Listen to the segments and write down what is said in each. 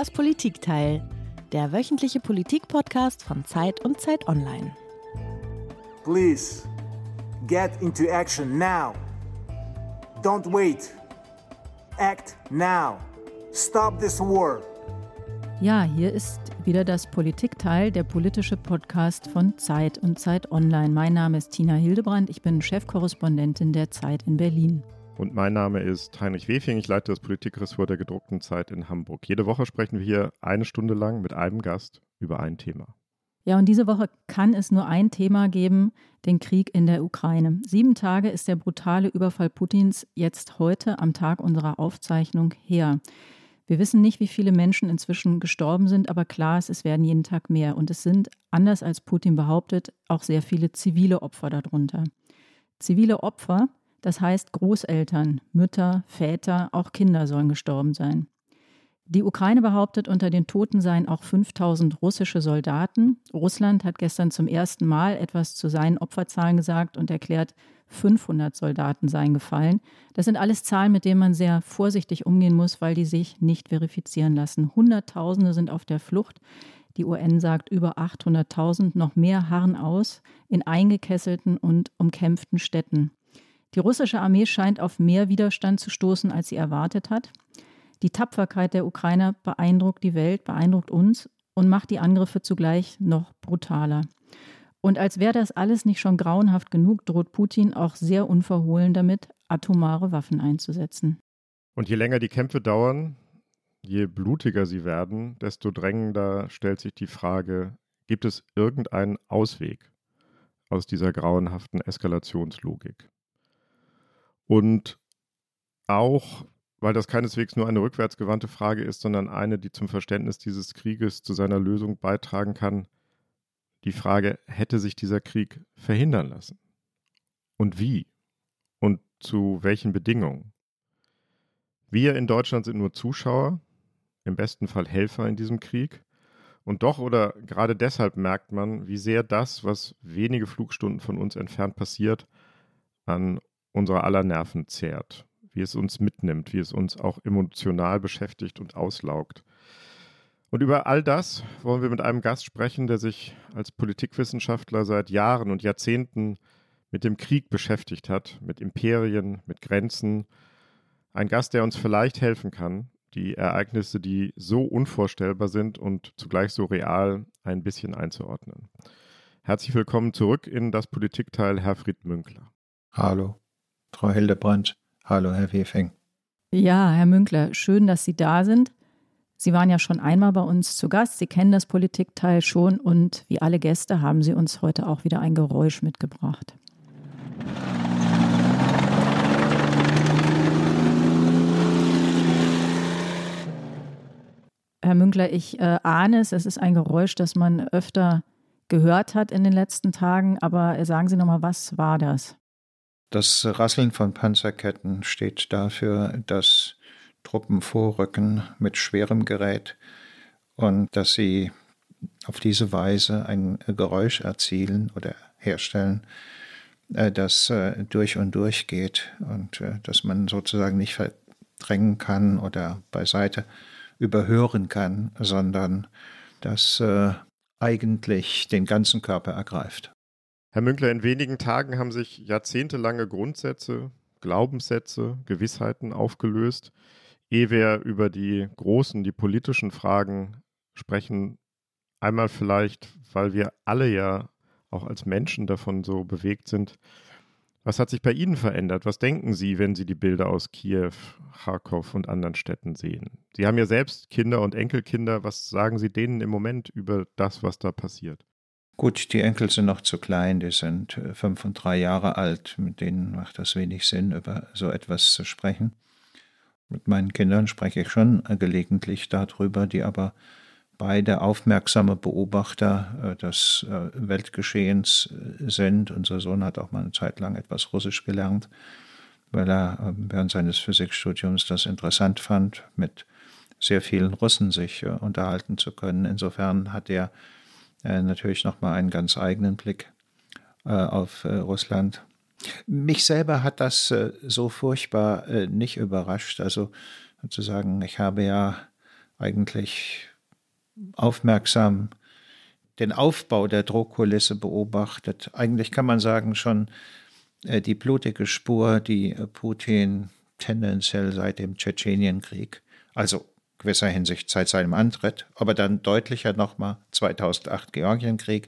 Das Politikteil, der wöchentliche Politik-Podcast von Zeit und Zeit Online. Please, get into action now. Don't wait. Act now. Stop this war. Ja, hier ist wieder das Politikteil, der politische Podcast von Zeit und Zeit Online. Mein Name ist Tina Hildebrandt, ich bin Chefkorrespondentin der Zeit in Berlin. Und mein Name ist Heinrich Wefing, ich leite das Politikressort der gedruckten Zeit in Hamburg. Jede Woche sprechen wir hier eine Stunde lang mit einem Gast über ein Thema. Ja, und diese Woche kann es nur ein Thema geben, den Krieg in der Ukraine. 7 Tage ist der brutale Überfall Putins jetzt heute am Tag unserer Aufzeichnung her. Wir wissen nicht, wie viele Menschen inzwischen gestorben sind, aber klar ist, es werden jeden Tag mehr. Und es sind, anders als Putin behauptet, auch sehr viele zivile Opfer darunter. Zivile Opfer, das heißt Großeltern, Mütter, Väter, auch Kinder sollen gestorben sein. Die Ukraine behauptet, unter den Toten seien auch 5000 russische Soldaten. Russland hat gestern zum ersten Mal etwas zu seinen Opferzahlen gesagt und erklärt, 500 Soldaten seien gefallen. Das sind alles Zahlen, mit denen man sehr vorsichtig umgehen muss, weil die sich nicht verifizieren lassen. Hunderttausende sind auf der Flucht. Die UN sagt, über 800.000, noch mehr harren aus in eingekesselten und umkämpften Städten. Die russische Armee scheint auf mehr Widerstand zu stoßen, als sie erwartet hat. Die Tapferkeit der Ukrainer beeindruckt die Welt, beeindruckt uns und macht die Angriffe zugleich noch brutaler. Und als wäre das alles nicht schon grauenhaft genug, droht Putin auch sehr unverhohlen damit, atomare Waffen einzusetzen. Und je länger die Kämpfe dauern, je blutiger sie werden, desto drängender stellt sich die Frage, gibt es irgendeinen Ausweg aus dieser grauenhaften Eskalationslogik? Und auch, weil das keineswegs nur eine rückwärtsgewandte Frage ist, sondern eine, die zum Verständnis dieses Krieges zu seiner Lösung beitragen kann, die Frage, hätte sich dieser Krieg verhindern lassen? Und wie? Und zu welchen Bedingungen? Wir in Deutschland sind nur Zuschauer, im besten Fall Helfer in diesem Krieg. Und doch oder gerade deshalb merkt man, wie sehr das, was wenige Flugstunden von uns entfernt passiert, an unserer aller Nerven zehrt. Wie es uns mitnimmt, wie es uns auch emotional beschäftigt und auslaugt. Und über all das wollen wir mit einem Gast sprechen, der sich als Politikwissenschaftler seit Jahren und Jahrzehnten mit dem Krieg beschäftigt hat, mit Imperien, mit Grenzen. Ein Gast, der uns vielleicht helfen kann, die Ereignisse, die so unvorstellbar sind und zugleich so real, ein bisschen einzuordnen. Herzlich willkommen zurück in das Politikteil, Herr Fried Münkler. Hallo, Frau Hildebrandt. Hallo, Herr Wefing. Ja, Herr Münkler, schön, dass Sie da sind. Sie waren ja schon einmal bei uns zu Gast. Sie kennen das Politikteil schon und wie alle Gäste haben Sie uns heute auch wieder ein Geräusch mitgebracht. Herr Münkler, ich ahne es ist ein Geräusch, das man öfter gehört hat in den letzten Tagen, aber sagen Sie nochmal, was war das? Das Rasseln von Panzerketten steht dafür, dass Truppen vorrücken mit schwerem Gerät und dass sie auf diese Weise ein Geräusch erzielen oder herstellen, das durch und durch geht und das man sozusagen nicht verdrängen kann oder beiseite überhören kann, sondern das eigentlich den ganzen Körper ergreift. Herr Münkler, in wenigen Tagen haben sich jahrzehntelange Grundsätze, Glaubenssätze, Gewissheiten aufgelöst. Ehe wir über die großen, die politischen Fragen sprechen, einmal vielleicht, weil wir alle ja auch als Menschen davon so bewegt sind. Was hat sich bei Ihnen verändert? Was denken Sie, wenn Sie die Bilder aus Kiew, Charkow und anderen Städten sehen? Sie haben ja selbst Kinder und Enkelkinder. Was sagen Sie denen im Moment über das, was da passiert? Gut, die Enkel sind noch zu klein, die sind 5 und 3 Jahre alt, mit denen macht das wenig Sinn, über so etwas zu sprechen. Mit meinen Kindern spreche ich schon gelegentlich darüber, die aber beide aufmerksame Beobachter des Weltgeschehens sind. Unser Sohn hat auch mal eine Zeit lang etwas Russisch gelernt, weil er während seines Physikstudiums das interessant fand, mit sehr vielen Russen sich unterhalten zu können. Insofern hat er natürlich nochmal einen ganz eigenen Blick auf Russland. Mich selber hat das so furchtbar nicht überrascht. Also sozusagen, ich habe ja eigentlich aufmerksam den Aufbau der Drohkulisse beobachtet. Eigentlich kann man sagen, schon die blutige Spur, die Putin tendenziell seit dem Tschetschenienkrieg, also gewisser Hinsicht seit seinem Antritt, aber dann deutlicher nochmal 2008 Georgienkrieg,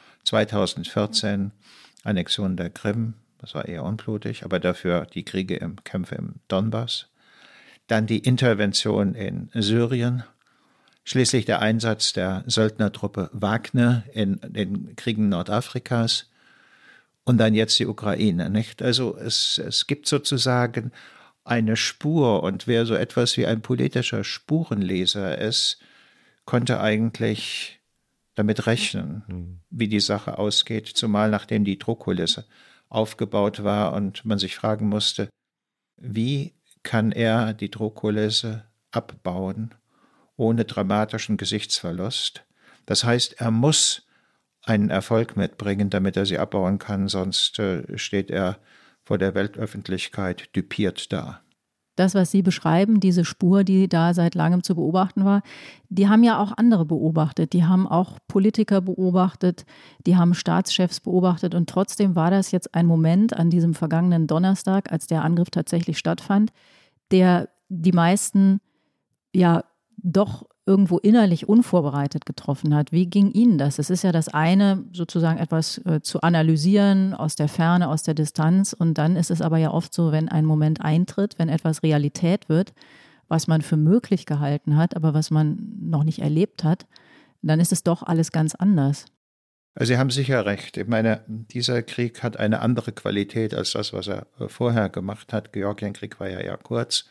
2014 Annexion der Krim, das war eher unblutig, aber dafür die Kämpfe im Donbass, dann die Intervention in Syrien, schließlich der Einsatz der Söldnertruppe Wagner in den Kriegen Nordafrikas und dann jetzt die Ukraine, nicht? Also es gibt sozusagen eine Spur, und wer so etwas wie ein politischer Spurenleser ist, konnte eigentlich damit rechnen, wie die Sache ausgeht, zumal nachdem die Drohkulisse aufgebaut war und man sich fragen musste, wie kann er die Drohkulisse abbauen ohne dramatischen Gesichtsverlust. Das heißt, er muss einen Erfolg mitbringen, damit er sie abbauen kann, sonst steht er vor der Weltöffentlichkeit düpiert da. Das, was Sie beschreiben, diese Spur, die da seit langem zu beobachten war, die haben ja auch andere beobachtet. Die haben auch Politiker beobachtet, die haben Staatschefs beobachtet. Und trotzdem war das jetzt ein Moment an diesem vergangenen Donnerstag, als der Angriff tatsächlich stattfand, der die meisten ja doch irgendwo innerlich unvorbereitet getroffen hat. Wie ging Ihnen das? Es ist ja das eine, sozusagen etwas zu analysieren aus der Ferne, aus der Distanz. Und dann ist es aber ja oft so, wenn ein Moment eintritt, wenn etwas Realität wird, was man für möglich gehalten hat, aber was man noch nicht erlebt hat, dann ist es doch alles ganz anders. Also Sie haben sicher recht. Ich meine, dieser Krieg hat eine andere Qualität als das, was er vorher gemacht hat. Georgienkrieg war ja eher kurz.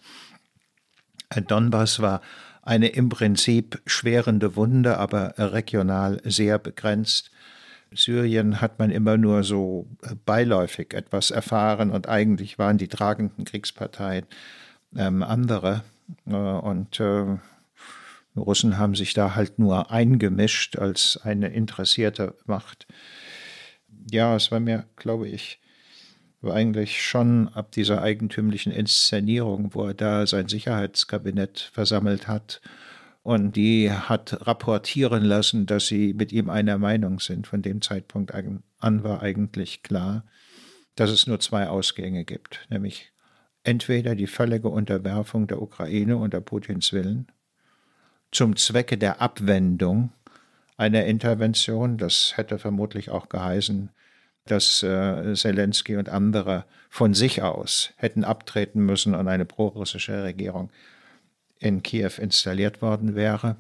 Donbass war eine im Prinzip schwerende Wunde, aber regional sehr begrenzt. Syrien hat man immer nur so beiläufig etwas erfahren und eigentlich waren die tragenden Kriegsparteien andere. Und die Russen haben sich da halt nur eingemischt als eine interessierte Macht. Ja, es war mir, glaube ich, eigentlich schon ab dieser eigentümlichen Inszenierung, wo er da sein Sicherheitskabinett versammelt hat und die hat rapportieren lassen, dass sie mit ihm einer Meinung sind. Von dem Zeitpunkt an war eigentlich klar, dass es nur zwei Ausgänge gibt, nämlich entweder die völlige Unterwerfung der Ukraine unter Putins Willen zum Zwecke der Abwendung einer Intervention, das hätte vermutlich auch geheißen, dass Zelensky und andere von sich aus hätten abtreten müssen und eine prorussische Regierung in Kiew installiert worden wäre.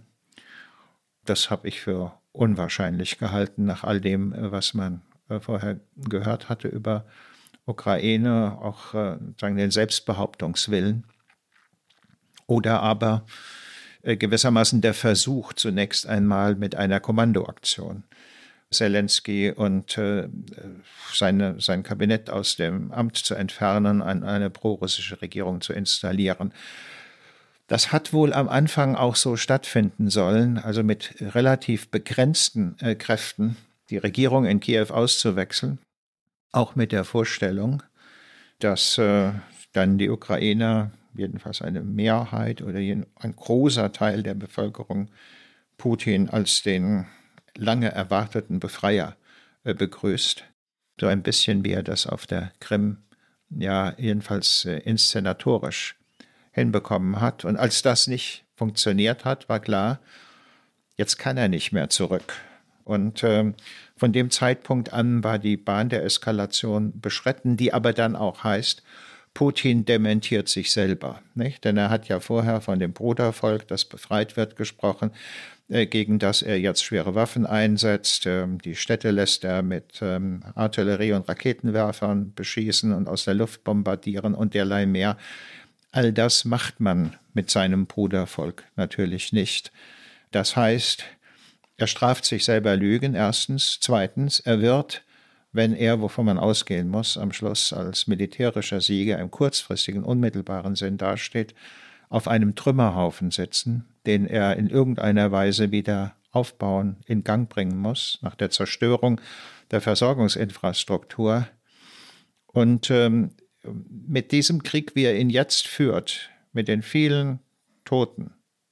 Das habe ich für unwahrscheinlich gehalten, nach all dem, was man vorher gehört hatte über Ukraine, auch sagen den Selbstbehauptungswillen. Oder aber gewissermaßen der Versuch, zunächst einmal mit einer Kommandoaktion Zelensky und sein Kabinett aus dem Amt zu entfernen, eine prorussische Regierung zu installieren. Das hat wohl am Anfang auch so stattfinden sollen, also mit relativ begrenzten Kräften die Regierung in Kiew auszuwechseln, auch mit der Vorstellung, dass dann die Ukrainer, jedenfalls eine Mehrheit oder ein großer Teil der Bevölkerung, Putin als den lange erwarteten Befreier begrüßt. So ein bisschen wie er das auf der Krim ja jedenfalls inszenatorisch hinbekommen hat. Und als das nicht funktioniert hat, war klar, jetzt kann er nicht mehr zurück. Und von dem Zeitpunkt an war die Bahn der Eskalation beschritten, die aber dann auch heißt, Putin dementiert sich selber, nicht? Denn er hat ja vorher von dem Brudervolk, das befreit wird, gesprochen, gegen das er jetzt schwere Waffen einsetzt. Die Städte lässt er mit Artillerie und Raketenwerfern beschießen und aus der Luft bombardieren und derlei mehr. All das macht man mit seinem Brudervolk natürlich nicht. Das heißt, er straft sich selber Lügen, erstens. Zweitens, er wird, wenn er, wovon man ausgehen muss, am Schluss als militärischer Sieger im kurzfristigen, unmittelbaren Sinn dasteht, auf einem Trümmerhaufen sitzen, den er in irgendeiner Weise wieder aufbauen, in Gang bringen muss, nach der Zerstörung der Versorgungsinfrastruktur. Und mit diesem Krieg, wie er ihn jetzt führt, mit den vielen Toten,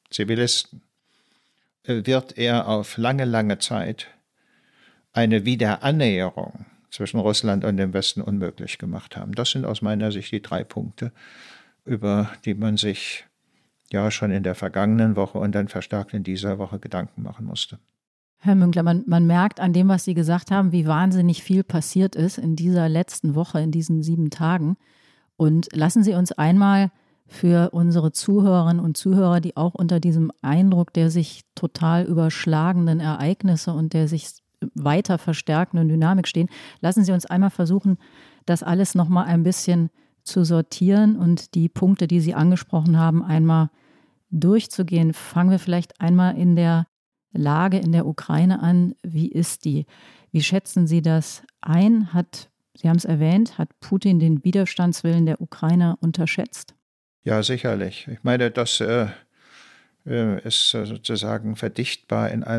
Zivilisten, wird er auf lange, lange Zeit eine Wiederannäherung zwischen Russland und dem Westen unmöglich gemacht haben. Das sind aus meiner Sicht die 3 Punkte, über die man sich ja schon in der vergangenen Woche und dann verstärkt in dieser Woche Gedanken machen musste. Herr Münkler, man merkt an dem, was Sie gesagt haben, wie wahnsinnig viel passiert ist in dieser letzten Woche, in diesen 7 Tagen. Und lassen Sie uns einmal für unsere Zuhörerinnen und Zuhörer, die auch unter diesem Eindruck der sich total überschlagenden Ereignisse und der sich weiter verstärkenden Dynamik stehen, lassen Sie uns einmal versuchen, das alles nochmal ein bisschen zu sortieren und die Punkte, die Sie angesprochen haben, einmal durchzugehen. Fangen wir vielleicht einmal in der Lage in der Ukraine an. Wie ist die? Wie schätzen Sie das ein? Sie haben es erwähnt, hat Putin den Widerstandswillen der Ukrainer unterschätzt? Ja, sicherlich. Ich meine, das ist sozusagen verdichtbar in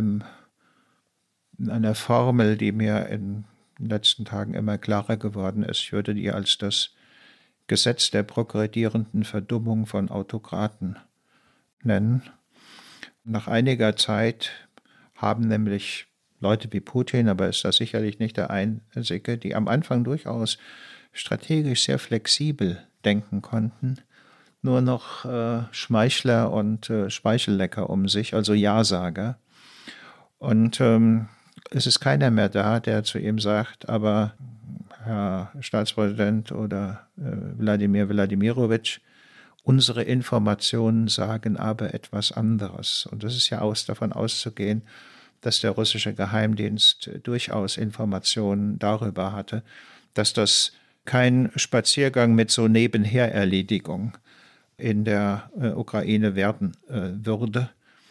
einer Formel, die mir in den letzten Tagen immer klarer geworden ist. Ich würde die als das Gesetz der progredierenden Verdummung von Autokraten nennen. Nach einiger Zeit haben nämlich Leute wie Putin, aber ist das sicherlich nicht der einzige, die am Anfang durchaus strategisch sehr flexibel denken konnten, nur noch Schmeichler und Speichellecker um sich, also Ja-Sager. Und es ist keiner mehr da, der zu ihm sagt, aber Herr Staatspräsident oder Wladimir Wladimirovich, unsere Informationen sagen aber etwas anderes. Und das ist ja davon auszugehen, dass der russische Geheimdienst durchaus Informationen darüber hatte, dass das kein Spaziergang mit so Nebenhererledigung in der Ukraine werden würde.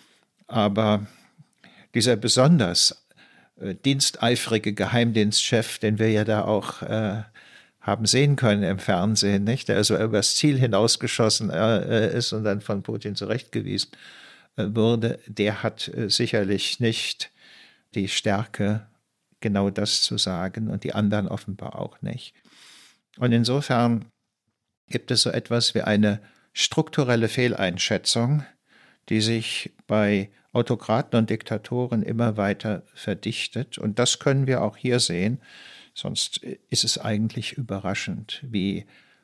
Aber dieser besonders diensteifrige Geheimdienstchef, den wir ja da auch haben sehen können im Fernsehen, nicht? Der also übers Ziel hinausgeschossen ist und dann von Putin zurechtgewiesen wurde, der hat sicherlich nicht die Stärke, genau das zu sagen, und die anderen offenbar auch nicht. Und insofern gibt es so etwas wie eine strukturelle Fehleinschätzung, die sich bei Autokraten und Diktatoren immer weiter verdichtet. Und das können wir auch hier sehen. Sonst ist es eigentlich überraschend, wie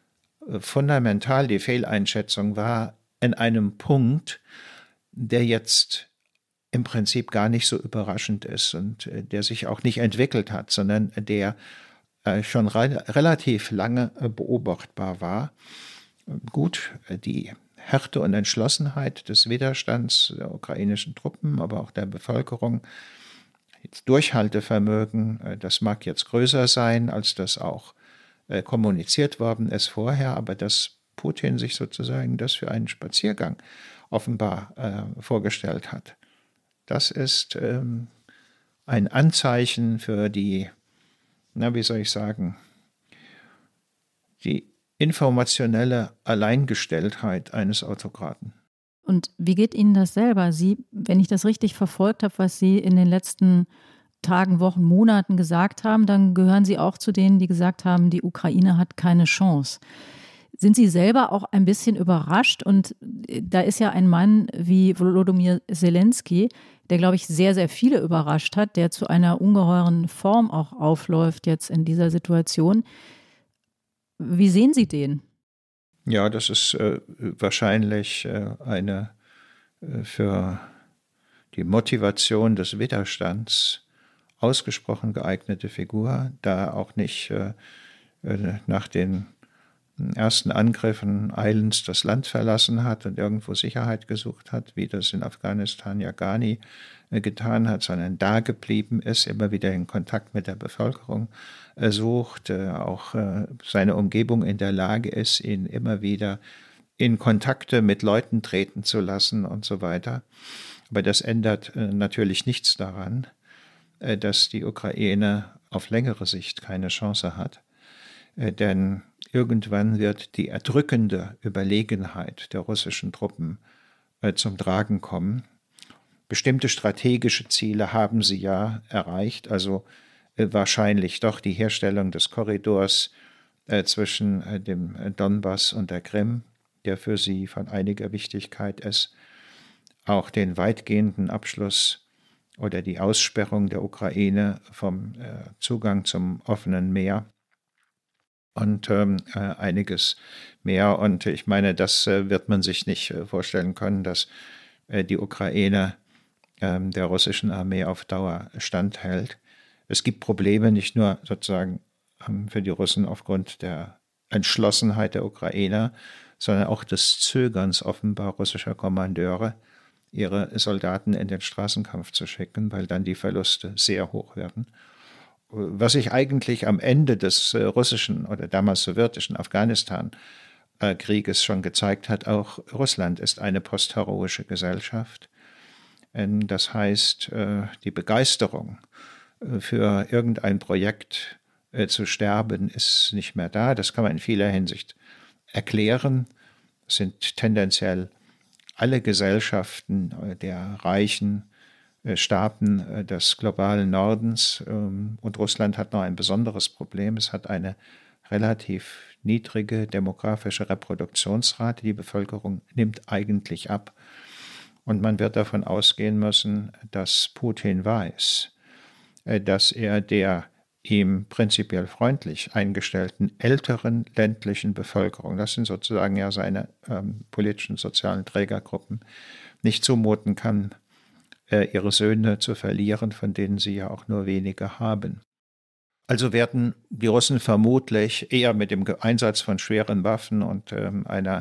fundamental die Fehleinschätzung war in einem Punkt, der jetzt im Prinzip gar nicht so überraschend ist und der sich auch nicht entwickelt hat, sondern der schon relativ lange beobachtbar war. Gut, die Härte und Entschlossenheit des Widerstands der ukrainischen Truppen, aber auch der Bevölkerung, das Durchhaltevermögen, das mag jetzt größer sein, als das auch kommuniziert worden ist vorher, aber dass Putin sich sozusagen das für einen Spaziergang offenbar vorgestellt hat, das ist ein Anzeichen für die, wie soll ich sagen, die informationelle Alleingestelltheit eines Autokraten. Und wie geht Ihnen das selber? Sie, wenn ich das richtig verfolgt habe, was Sie in den letzten Tagen, Wochen, Monaten gesagt haben, dann gehören Sie auch zu denen, die gesagt haben, die Ukraine hat keine Chance. Sind Sie selber auch ein bisschen überrascht? Und da ist ja ein Mann wie Volodymyr Zelensky, der, glaube ich, sehr, sehr viele überrascht hat, der zu einer ungeheuren Form auch aufläuft jetzt in dieser Situation. Wie sehen Sie den? Ja, das ist wahrscheinlich eine für die Motivation des Widerstands ausgesprochen geeignete Figur, da er auch nicht nach den ersten Angriffen eilends das Land verlassen hat und irgendwo Sicherheit gesucht hat, wie das in Afghanistan ja Ghani getan hat, sondern da geblieben ist, immer wieder in Kontakt mit der Bevölkerung sucht, auch seine Umgebung in der Lage ist, ihn immer wieder in Kontakte mit Leuten treten zu lassen und so weiter. Aber das ändert natürlich nichts daran, dass die Ukraine auf längere Sicht keine Chance hat, denn irgendwann wird die erdrückende Überlegenheit der russischen Truppen zum Tragen kommen. Bestimmte strategische Ziele haben sie ja erreicht, also wahrscheinlich doch die Herstellung des Korridors zwischen dem Donbass und der Krim, der für sie von einiger Wichtigkeit ist. auch den weitgehenden Abschluss oder die Aussperrung der Ukraine vom Zugang zum offenen Meer und einiges mehr. Und ich meine, das wird man sich nicht vorstellen können, dass die Ukraine der russischen Armee auf Dauer standhält. Es gibt Probleme nicht nur sozusagen für die Russen aufgrund der Entschlossenheit der Ukrainer, sondern auch des Zögerns offenbar russischer Kommandeure, ihre Soldaten in den Straßenkampf zu schicken, weil dann die Verluste sehr hoch werden. Was sich eigentlich am Ende des russischen oder damals sowjetischen Afghanistan-Krieges schon gezeigt hat, auch Russland ist eine postheroische Gesellschaft. Das heißt, die Begeisterung für irgendein Projekt zu sterben ist nicht mehr da. Das kann man in vieler Hinsicht erklären. Es sind tendenziell alle Gesellschaften der reichen Staaten des globalen Nordens. Und Russland hat noch ein besonderes Problem. Es hat eine relativ niedrige demografische Reproduktionsrate. Die Bevölkerung nimmt eigentlich ab. Und man wird davon ausgehen müssen, dass Putin weiß, dass er der ihm prinzipiell freundlich eingestellten älteren ländlichen Bevölkerung, das sind sozusagen ja seine politischen, sozialen Trägergruppen, nicht zumuten kann, ihre Söhne zu verlieren, von denen sie ja auch nur wenige haben. Also werden die Russen vermutlich eher mit dem Einsatz von schweren Waffen und einer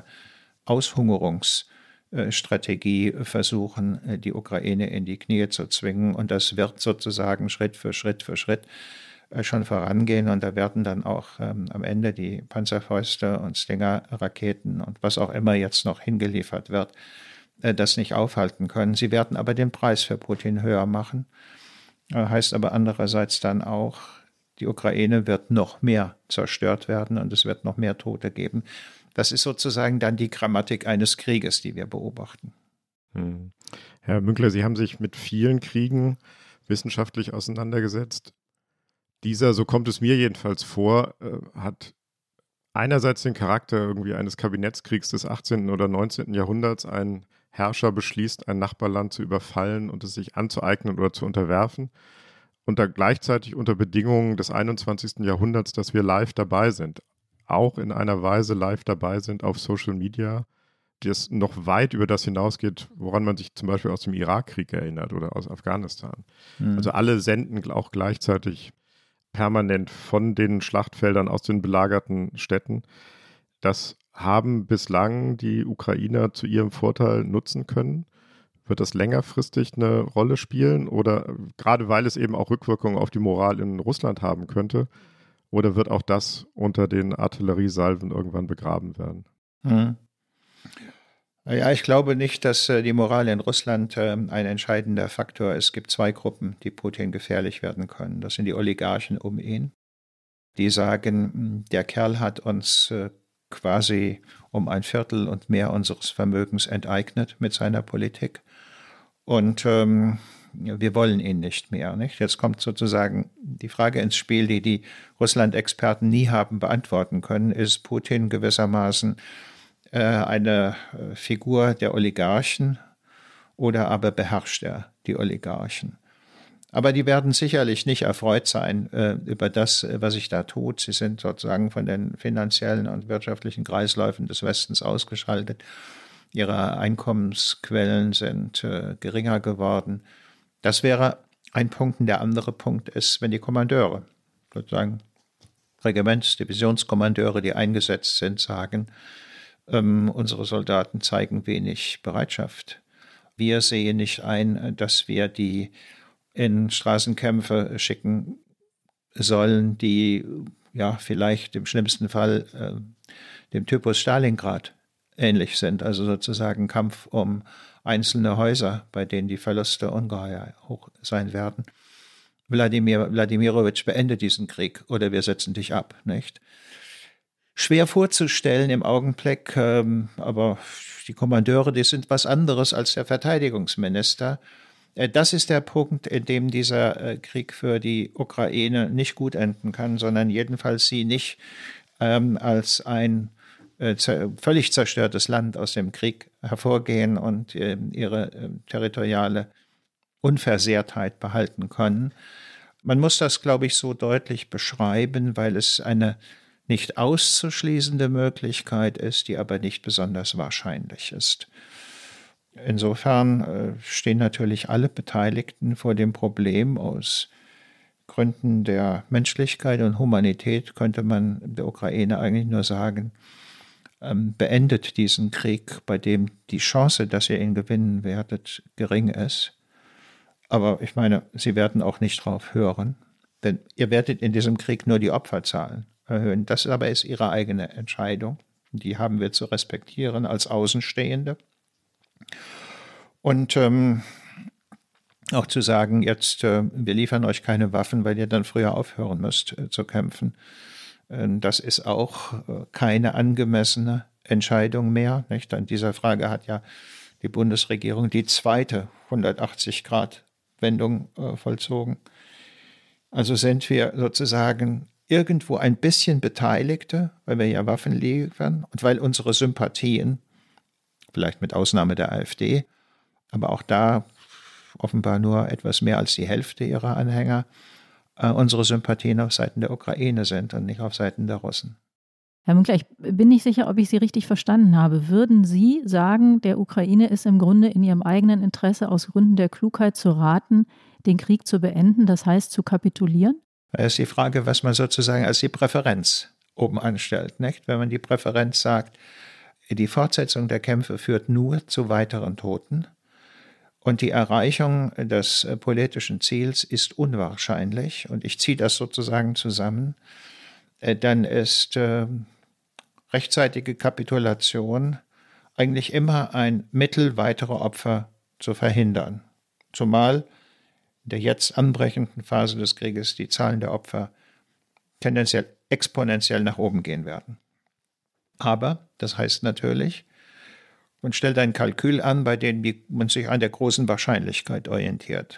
Aushungerungsstrategie versuchen, die Ukraine in die Knie zu zwingen. Und das wird sozusagen Schritt für Schritt schon vorangehen. Und da werden dann auch am Ende die Panzerfäuste und Stinger-Raketen und was auch immer jetzt noch hingeliefert wird, das nicht aufhalten können. Sie werden aber den Preis für Putin höher machen. Heißt aber andererseits dann auch, die Ukraine wird noch mehr zerstört werden und es wird noch mehr Tote geben. Das ist sozusagen dann die Grammatik eines Krieges, die wir beobachten. Herr Münkler, Sie haben sich mit vielen Kriegen wissenschaftlich auseinandergesetzt. Dieser, so kommt es mir jedenfalls vor, hat einerseits den Charakter irgendwie eines Kabinettskriegs des 18. oder 19. Jahrhunderts. Ein Herrscher beschließt, ein Nachbarland zu überfallen und es sich anzueignen oder zu unterwerfen. Und da gleichzeitig unter Bedingungen des 21. Jahrhunderts, dass wir live dabei sind. Auch in einer Weise live dabei sind auf Social Media, das noch weit über das hinausgeht, woran man sich zum Beispiel aus dem Irakkrieg erinnert oder aus Afghanistan. Also alle senden auch gleichzeitig permanent von den Schlachtfeldern aus den belagerten Städten. Das haben bislang die Ukrainer zu ihrem Vorteil nutzen können. Wird das längerfristig eine Rolle spielen oder gerade weil es eben auch Rückwirkungen auf die Moral in Russland haben könnte, oder wird auch das unter den Artilleriesalven irgendwann begraben werden? Ja, ich glaube nicht, dass die Moral in Russland ein entscheidender Faktor ist. Es gibt zwei Gruppen, die Putin gefährlich werden können. Das sind die Oligarchen um ihn. Die sagen, der Kerl hat uns quasi um 1/4 und mehr unseres Vermögens enteignet mit seiner Politik. Und wir wollen ihn nicht mehr. Nicht? Jetzt kommt sozusagen die Frage ins Spiel, die die Russland-Experten nie haben beantworten können. Ist Putin gewissermaßen eine Figur der Oligarchen oder aber beherrscht er die Oligarchen? Aber die werden sicherlich nicht erfreut sein über das, was sich da tut. Sie sind sozusagen von den finanziellen und wirtschaftlichen Kreisläufen des Westens ausgeschaltet. Ihre Einkommensquellen sind geringer geworden. Das wäre ein Punkt. Und der andere Punkt ist, wenn die Kommandeure, sozusagen Regiments-, Divisionskommandeure, die eingesetzt sind, sagen, unsere Soldaten zeigen wenig Bereitschaft. Wir sehen nicht ein, dass wir die in Straßenkämpfe schicken sollen, die ja vielleicht im schlimmsten Fall dem Typus Stalingrad ähnlich sind, also sozusagen Kampf um einzelne Häuser, bei denen die Verluste ungeheuer hoch sein werden. Wladimirovich, beende diesen Krieg oder wir setzen dich ab, nicht? Schwer vorzustellen im Augenblick, aber die Kommandeure, die sind was anderes als der Verteidigungsminister. Das ist der Punkt, in dem dieser Krieg für die Ukraine nicht gut enden kann, sondern jedenfalls sie nicht als ein völlig zerstörtes Land aus dem Krieg hervorgehen und ihre territoriale Unversehrtheit behalten können. Man muss das, glaube ich, so deutlich beschreiben, weil es eine nicht auszuschließende Möglichkeit ist, die aber nicht besonders wahrscheinlich ist. Insofern stehen natürlich alle Beteiligten vor dem Problem. Aus Gründen der Menschlichkeit und Humanität könnte man der Ukraine eigentlich nur sagen, beendet diesen Krieg, bei dem die Chance, dass ihr ihn gewinnen werdet, gering ist. Aber ich meine, sie werden auch nicht drauf hören, denn ihr werdet in diesem Krieg nur die Opferzahlen erhöhen. Das aber ist ihre eigene Entscheidung. Die haben wir zu respektieren als Außenstehende. Und auch zu sagen, jetzt, wir liefern euch keine Waffen, weil ihr dann früher aufhören müsst zu kämpfen. Das ist auch keine angemessene Entscheidung mehr. Nicht? An dieser Frage hat ja die Bundesregierung die zweite 180-Grad-Wendung vollzogen. Also sind wir sozusagen irgendwo ein bisschen Beteiligte, weil wir ja Waffen liefern und weil unsere Sympathien, vielleicht mit Ausnahme der AfD, aber auch da offenbar nur etwas mehr als die Hälfte ihrer Anhänger, unsere Sympathien auf Seiten der Ukraine sind und nicht auf Seiten der Russen. Herr Münkler, ich bin nicht sicher, ob ich Sie richtig verstanden habe. Würden Sie sagen, der Ukraine ist im Grunde in ihrem eigenen Interesse aus Gründen der Klugheit zu raten, den Krieg zu beenden, das heißt zu kapitulieren? Da ist die Frage, was man sozusagen als die Präferenz oben anstellt. Nicht? Wenn man die Präferenz sagt, die Fortsetzung der Kämpfe führt nur zu weiteren Toten und die Erreichung des politischen Ziels ist unwahrscheinlich, und ich ziehe das sozusagen zusammen, dann ist rechtzeitige Kapitulation eigentlich immer ein Mittel, weitere Opfer zu verhindern. Zumal in der jetzt anbrechenden Phase des Krieges die Zahlen der Opfer tendenziell exponentiell nach oben gehen werden. Aber das heißt natürlich, man stellt ein Kalkül an, bei dem man sich an der großen Wahrscheinlichkeit orientiert.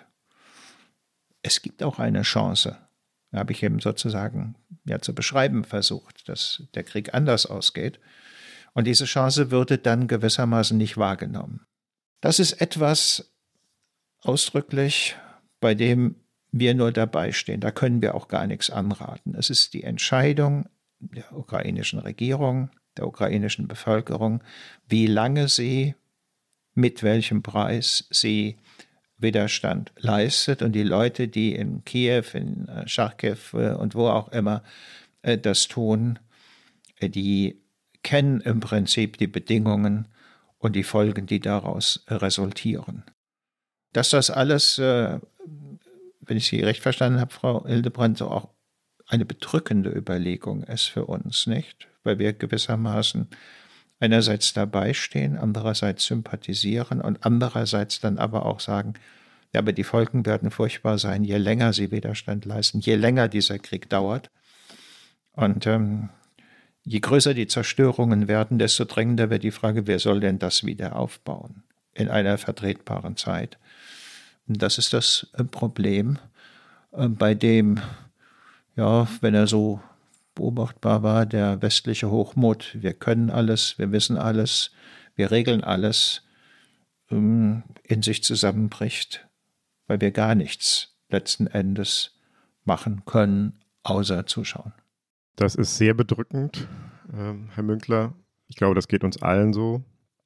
Es gibt auch eine Chance, da habe ich eben sozusagen zu beschreiben versucht, dass der Krieg anders ausgeht. Und diese Chance würde dann gewissermaßen nicht wahrgenommen. Das ist etwas ausdrücklich, bei dem wir nur dabei stehen. Da können wir auch gar nichts anraten. Es ist die Entscheidung der ukrainischen Regierung, der ukrainischen Bevölkerung, wie lange sie, mit welchem Preis sie Widerstand leistet. Und die Leute, die in Kiew, in Charkiw und wo auch immer das tun, die kennen im Prinzip die Bedingungen und die Folgen, die daraus resultieren. Dass das alles, wenn ich Sie recht verstanden habe, Frau Hildebrand, so auch eine bedrückende Überlegung ist für uns, nicht? Weil wir gewissermaßen einerseits dabei stehen, andererseits sympathisieren und andererseits dann aber auch sagen, ja, aber die Folgen werden furchtbar sein, je länger sie Widerstand leisten, je länger dieser Krieg dauert. Und je größer die Zerstörungen werden, desto drängender wird die Frage, wer soll denn das wieder aufbauen in einer vertretbaren Zeit? Und das ist das Problem, bei dem, ja, wenn er so beobachtbar war, der westliche Hochmut, wir können alles, wir wissen alles, wir regeln alles, in sich zusammenbricht, weil wir gar nichts letzten Endes machen können, außer zuschauen. Das ist sehr bedrückend, Herr Münkler. Ich glaube, das geht uns allen so.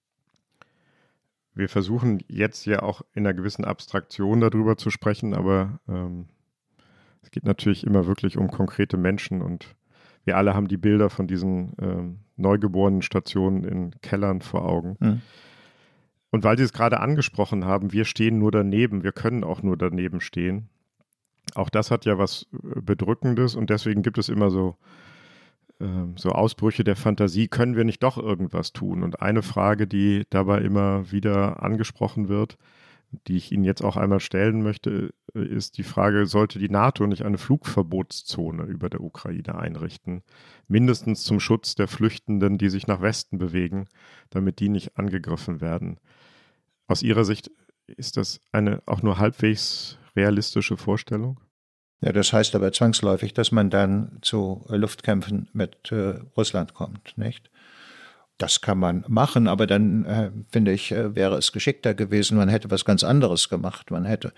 Wir versuchen jetzt ja auch in einer gewissen Abstraktion darüber zu sprechen, aber es geht natürlich immer wirklich um konkrete Menschen, und wir alle haben die Bilder von diesen neugeborenen Stationen in Kellern vor Augen. Mhm. Und weil Sie es gerade angesprochen haben, wir stehen nur daneben, wir können auch nur daneben stehen. Auch das hat ja was Bedrückendes, und deswegen gibt es immer so Ausbrüche der Fantasie, können wir nicht doch irgendwas tun? Und eine Frage, die dabei immer wieder angesprochen wird, die ich Ihnen jetzt auch einmal stellen möchte, ist die Frage, sollte die NATO nicht eine Flugverbotszone über der Ukraine einrichten? Mindestens zum Schutz der Flüchtenden, die sich nach Westen bewegen, damit die nicht angegriffen werden. Aus Ihrer Sicht ist das eine auch nur halbwegs realistische Vorstellung? Ja, das heißt aber zwangsläufig, dass man dann zu Luftkämpfen mit Russland kommt, nicht? Das kann man machen, aber dann, finde ich, wäre es geschickter gewesen. Man hätte was ganz anderes gemacht. Man hätte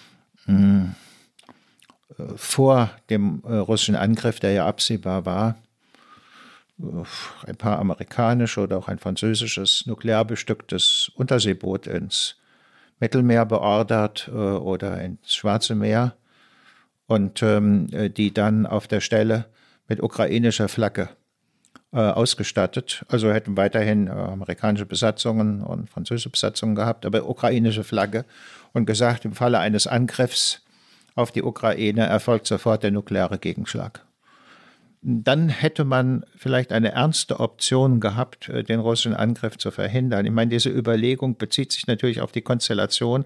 vor dem russischen Angriff, der ja absehbar war, ein paar amerikanische oder auch ein französisches nuklear bestücktes Unterseeboot ins Mittelmeer beordert oder ins Schwarze Meer und die dann auf der Stelle mit ukrainischer Flagge ausgestattet. Also hätten weiterhin amerikanische Besatzungen und französische Besatzungen gehabt, aber ukrainische Flagge und gesagt, im Falle eines Angriffs auf die Ukraine erfolgt sofort der nukleare Gegenschlag. Dann hätte man vielleicht eine ernste Option gehabt, den russischen Angriff zu verhindern. Ich meine, diese Überlegung bezieht sich natürlich auf die Konstellation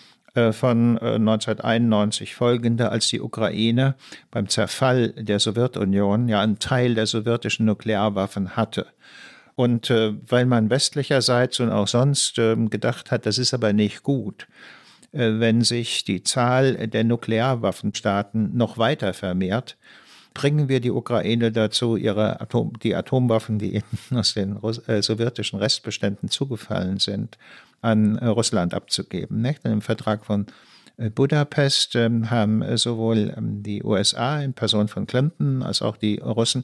von 1991 folgende, als die Ukraine beim Zerfall der Sowjetunion ja einen Teil der sowjetischen Nuklearwaffen hatte. Und weil man westlicherseits und auch sonst gedacht hat, das ist aber nicht gut, wenn sich die Zahl der Nuklearwaffenstaaten noch weiter vermehrt, bringen wir die Ukraine dazu, die Atomwaffen, die aus den sowjetischen Restbeständen zugefallen sind, an Russland abzugeben. Nicht? Im Vertrag von Budapest haben sowohl die USA in Person von Clinton als auch die Russen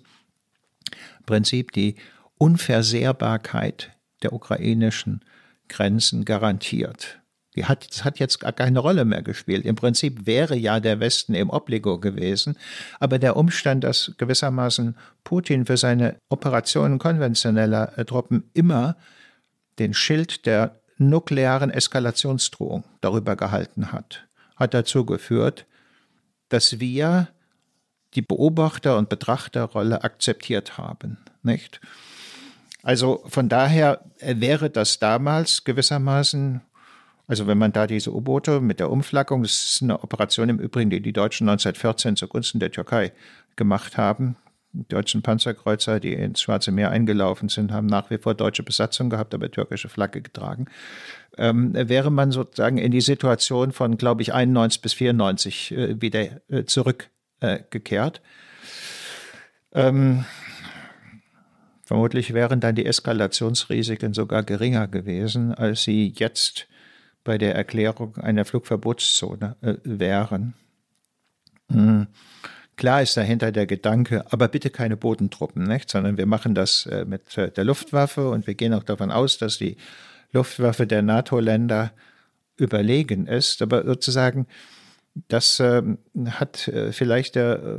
im Prinzip die Unversehrbarkeit der ukrainischen Grenzen garantiert. Das hat jetzt gar keine Rolle mehr gespielt. Im Prinzip wäre ja der Westen im Obligo gewesen, aber der Umstand, dass gewissermaßen Putin für seine Operationen konventioneller Truppen immer den Schild der nuklearen Eskalationsdrohung darüber gehalten hat, hat dazu geführt, dass wir die Beobachter- und Betrachterrolle akzeptiert haben, nicht? Also von daher wäre das damals gewissermaßen, also wenn man da diese U-Boote mit der Umflaggung, das ist eine Operation im Übrigen, die die Deutschen 1914 zugunsten der Türkei gemacht haben. Die deutschen Panzerkreuzer, die ins Schwarze Meer eingelaufen sind, haben nach wie vor deutsche Besatzung gehabt, aber türkische Flagge getragen. Wäre man sozusagen in die Situation von, glaube ich, 91 bis 94 wieder zurückgekehrt. Vermutlich wären dann die Eskalationsrisiken sogar geringer gewesen, als sie jetzt bei der Erklärung einer Flugverbotszone wären. Klar ist dahinter der Gedanke, aber bitte keine Bodentruppen, nicht? Sondern wir machen das mit der Luftwaffe und wir gehen auch davon aus, dass die Luftwaffe der NATO-Länder überlegen ist. Aber sozusagen, das hat vielleicht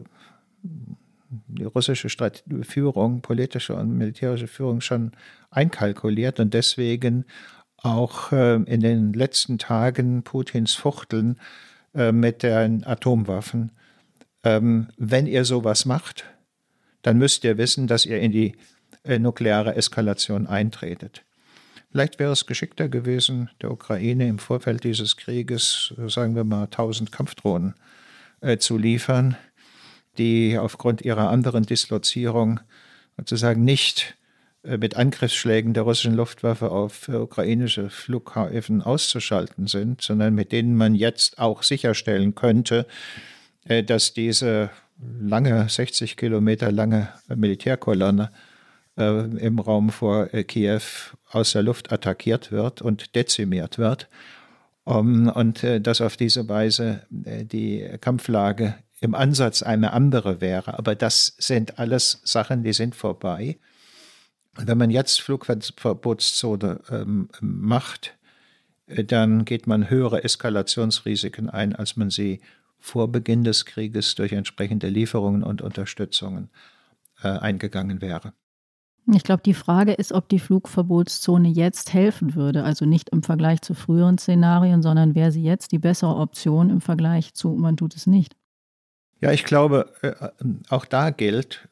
die russische Führung, politische und militärische Führung schon einkalkuliert und deswegen auch in den letzten Tagen Putins Fuchteln mit den Atomwaffen. Wenn ihr sowas macht, dann müsst ihr wissen, dass ihr in die nukleare Eskalation eintretet. Vielleicht wäre es geschickter gewesen, der Ukraine im Vorfeld dieses Krieges, sagen wir mal, 1000 Kampfdrohnen zu liefern, die aufgrund ihrer anderen Dislozierung sozusagen nicht mit Angriffsschlägen der russischen Luftwaffe auf ukrainische Flughäfen auszuschalten sind, sondern mit denen man jetzt auch sicherstellen könnte, dass diese 60 Kilometer lange Militärkolonne im Raum vor Kiew aus der Luft attackiert wird und dezimiert wird und dass auf diese Weise die Kampflage im Ansatz eine andere wäre. Aber das sind alles Sachen, die sind vorbei. Und wenn man jetzt Flugverbotszone macht, dann geht man höhere Eskalationsrisiken ein, als man sie vor Beginn des Krieges durch entsprechende Lieferungen und Unterstützungen eingegangen wäre. Ich glaube, die Frage ist, ob die Flugverbotszone jetzt helfen würde. Also nicht im Vergleich zu früheren Szenarien, sondern wäre sie jetzt die bessere Option im Vergleich zu, man tut es nicht. Ja, ich glaube, auch da gilt,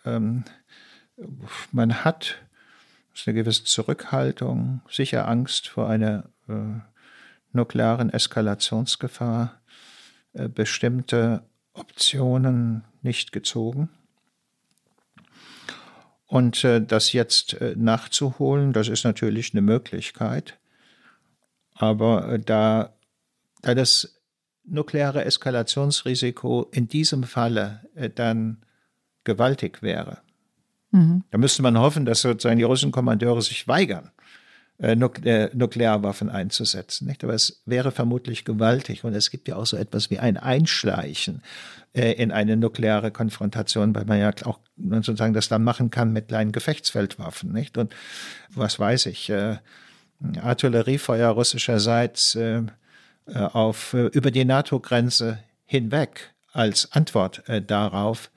man hat eine gewisse Zurückhaltung, sicher Angst vor einer nuklearen Eskalationsgefahr, bestimmte Optionen nicht gezogen. Und das jetzt nachzuholen, das ist natürlich eine Möglichkeit. Aber da das nukleare Eskalationsrisiko in diesem Falle dann gewaltig wäre, Da müsste man hoffen, dass sozusagen die russischen Kommandeure sich weigern, Nuklearwaffen einzusetzen. Nicht? Aber es wäre vermutlich gewaltig. Und es gibt ja auch so etwas wie ein Einschleichen in eine nukleare Konfrontation, weil man ja auch sozusagen das dann machen kann mit kleinen Gefechtsfeldwaffen. Nicht? Und was weiß ich, Artilleriefeuer russischerseits über die NATO-Grenze hinweg als Antwort darauf.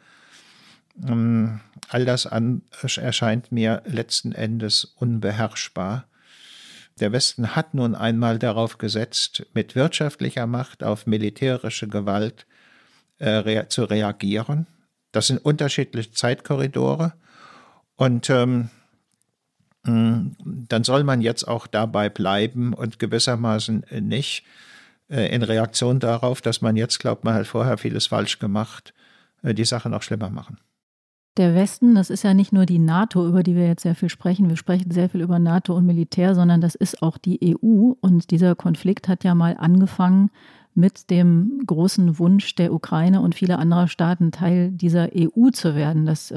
All das erscheint mir letzten Endes unbeherrschbar. Der Westen hat nun einmal darauf gesetzt, mit wirtschaftlicher Macht auf militärische Gewalt zu reagieren. Das sind unterschiedliche Zeitkorridore. Und dann soll man jetzt auch dabei bleiben und gewissermaßen nicht in Reaktion darauf, dass man jetzt glaubt, man hat vorher vieles falsch gemacht, die Sache noch schlimmer machen. Der Westen, das ist ja nicht nur die NATO, über die wir jetzt sehr viel sprechen. Wir sprechen sehr viel über NATO und Militär, sondern das ist auch die EU. Und dieser Konflikt hat ja mal angefangen mit dem großen Wunsch der Ukraine und vieler anderer Staaten, Teil dieser EU zu werden. Das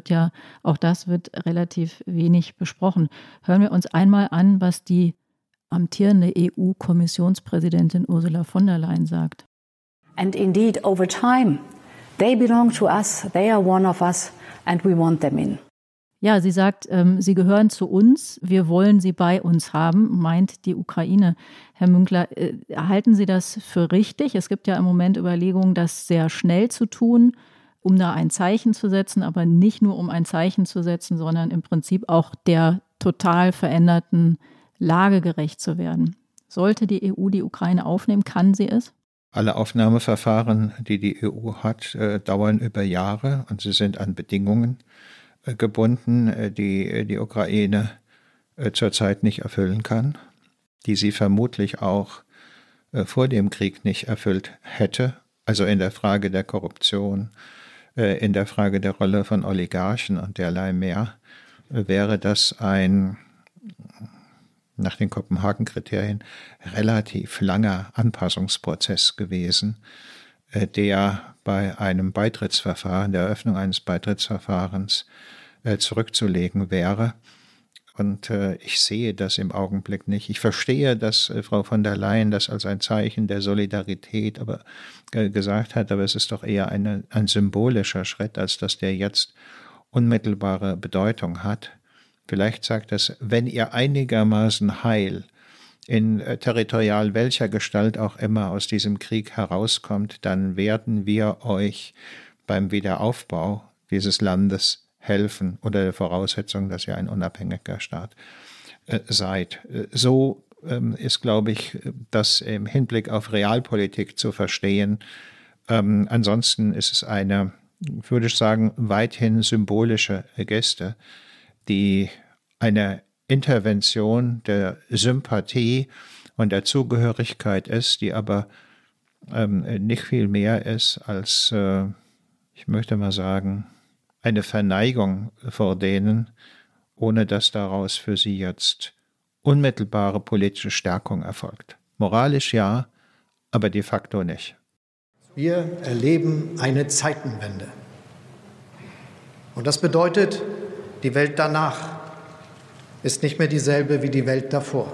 wird relativ wenig besprochen. Hören wir uns einmal an, was die amtierende EU-Kommissionspräsidentin Ursula von der Leyen sagt. And indeed, over time, they belong to us, they are one of us. And we want them in. Ja, sie sagt, sie gehören zu uns, wir wollen sie bei uns haben, meint die Ukraine. Herr Münkler, halten Sie das für richtig? Es gibt ja im Moment Überlegungen, das sehr schnell zu tun, um da ein Zeichen zu setzen, aber nicht nur um ein Zeichen zu setzen, sondern im Prinzip auch der total veränderten Lage gerecht zu werden. Sollte die EU die Ukraine aufnehmen, kann sie es? Alle Aufnahmeverfahren, die die EU hat, dauern über Jahre und sie sind an Bedingungen gebunden, die die Ukraine zurzeit nicht erfüllen kann, die sie vermutlich auch vor dem Krieg nicht erfüllt hätte. Also in der Frage der Korruption, in der Frage der Rolle von Oligarchen und derlei mehr, wäre das ein nach den Kopenhagen-Kriterien relativ langer Anpassungsprozess gewesen, der bei einem Beitrittsverfahren, der Eröffnung eines Beitrittsverfahrens zurückzulegen wäre. Und ich sehe das im Augenblick nicht. Ich verstehe, dass Frau von der Leyen das als ein Zeichen der Solidarität gesagt hat, aber es ist doch eher ein symbolischer Schritt, als dass der jetzt unmittelbare Bedeutung hat. Vielleicht sagt es, wenn ihr einigermaßen heil in territorial welcher Gestalt auch immer aus diesem Krieg herauskommt, dann werden wir euch beim Wiederaufbau dieses Landes helfen, unter der Voraussetzung, dass ihr ein unabhängiger Staat seid. So ist, glaube ich, das im Hinblick auf Realpolitik zu verstehen. Ansonsten ist es eine, würde ich sagen, weithin symbolische Geste, die eine Intervention der Sympathie und der Zugehörigkeit ist, die aber nicht viel mehr ist als, ich möchte mal sagen, eine Verneigung vor denen, ohne dass daraus für sie jetzt unmittelbare politische Stärkung erfolgt. Moralisch ja, aber de facto nicht. Wir erleben eine Zeitenwende. Und das bedeutet, die Welt danach ist nicht mehr dieselbe wie die Welt davor.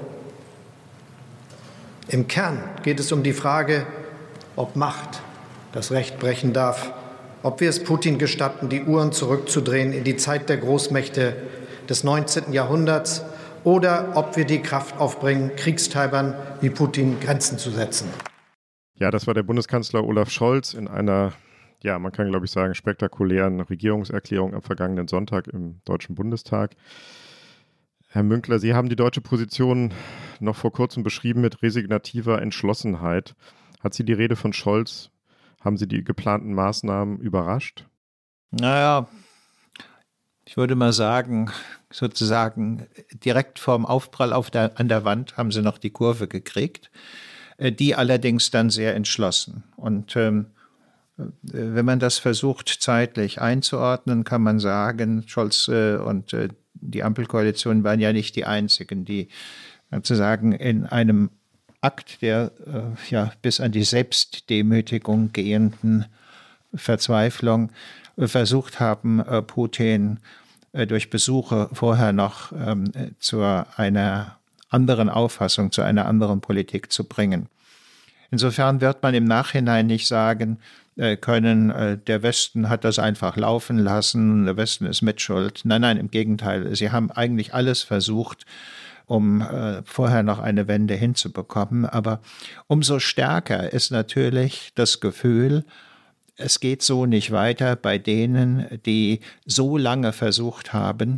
Im Kern geht es um die Frage, ob Macht das Recht brechen darf, ob wir es Putin gestatten, die Uhren zurückzudrehen in die Zeit der Großmächte des 19. Jahrhunderts oder ob wir die Kraft aufbringen, Kriegstreibern wie Putin Grenzen zu setzen. Ja, das war der Bundeskanzler Olaf Scholz in einer, ja, man kann glaube ich sagen, spektakulären Regierungserklärung am vergangenen Sonntag im Deutschen Bundestag. Herr Münkler, Sie haben die deutsche Position noch vor kurzem beschrieben mit resignativer Entschlossenheit. Hat Sie die Rede von Scholz, haben Sie die geplanten Maßnahmen überrascht? Naja, ich würde mal sagen, sozusagen direkt vorm Aufprall an der Wand haben sie noch die Kurve gekriegt, die allerdings dann sehr entschlossen. Und wenn man das versucht zeitlich einzuordnen, kann man sagen, Scholz und die Ampelkoalition waren ja nicht die einzigen, die sozusagen in einem Akt der bis an die Selbstdemütigung gehenden Verzweiflung versucht haben, Putin durch Besuche vorher noch zu einer anderen Auffassung, zu einer anderen Politik zu bringen. Insofern wird man im Nachhinein nicht sagen können, der Westen hat das einfach laufen lassen, der Westen ist mitschuld. Nein, im Gegenteil. Sie haben eigentlich alles versucht, um vorher noch eine Wende hinzubekommen. Aber umso stärker ist natürlich das Gefühl, es geht so nicht weiter bei denen, die so lange versucht haben,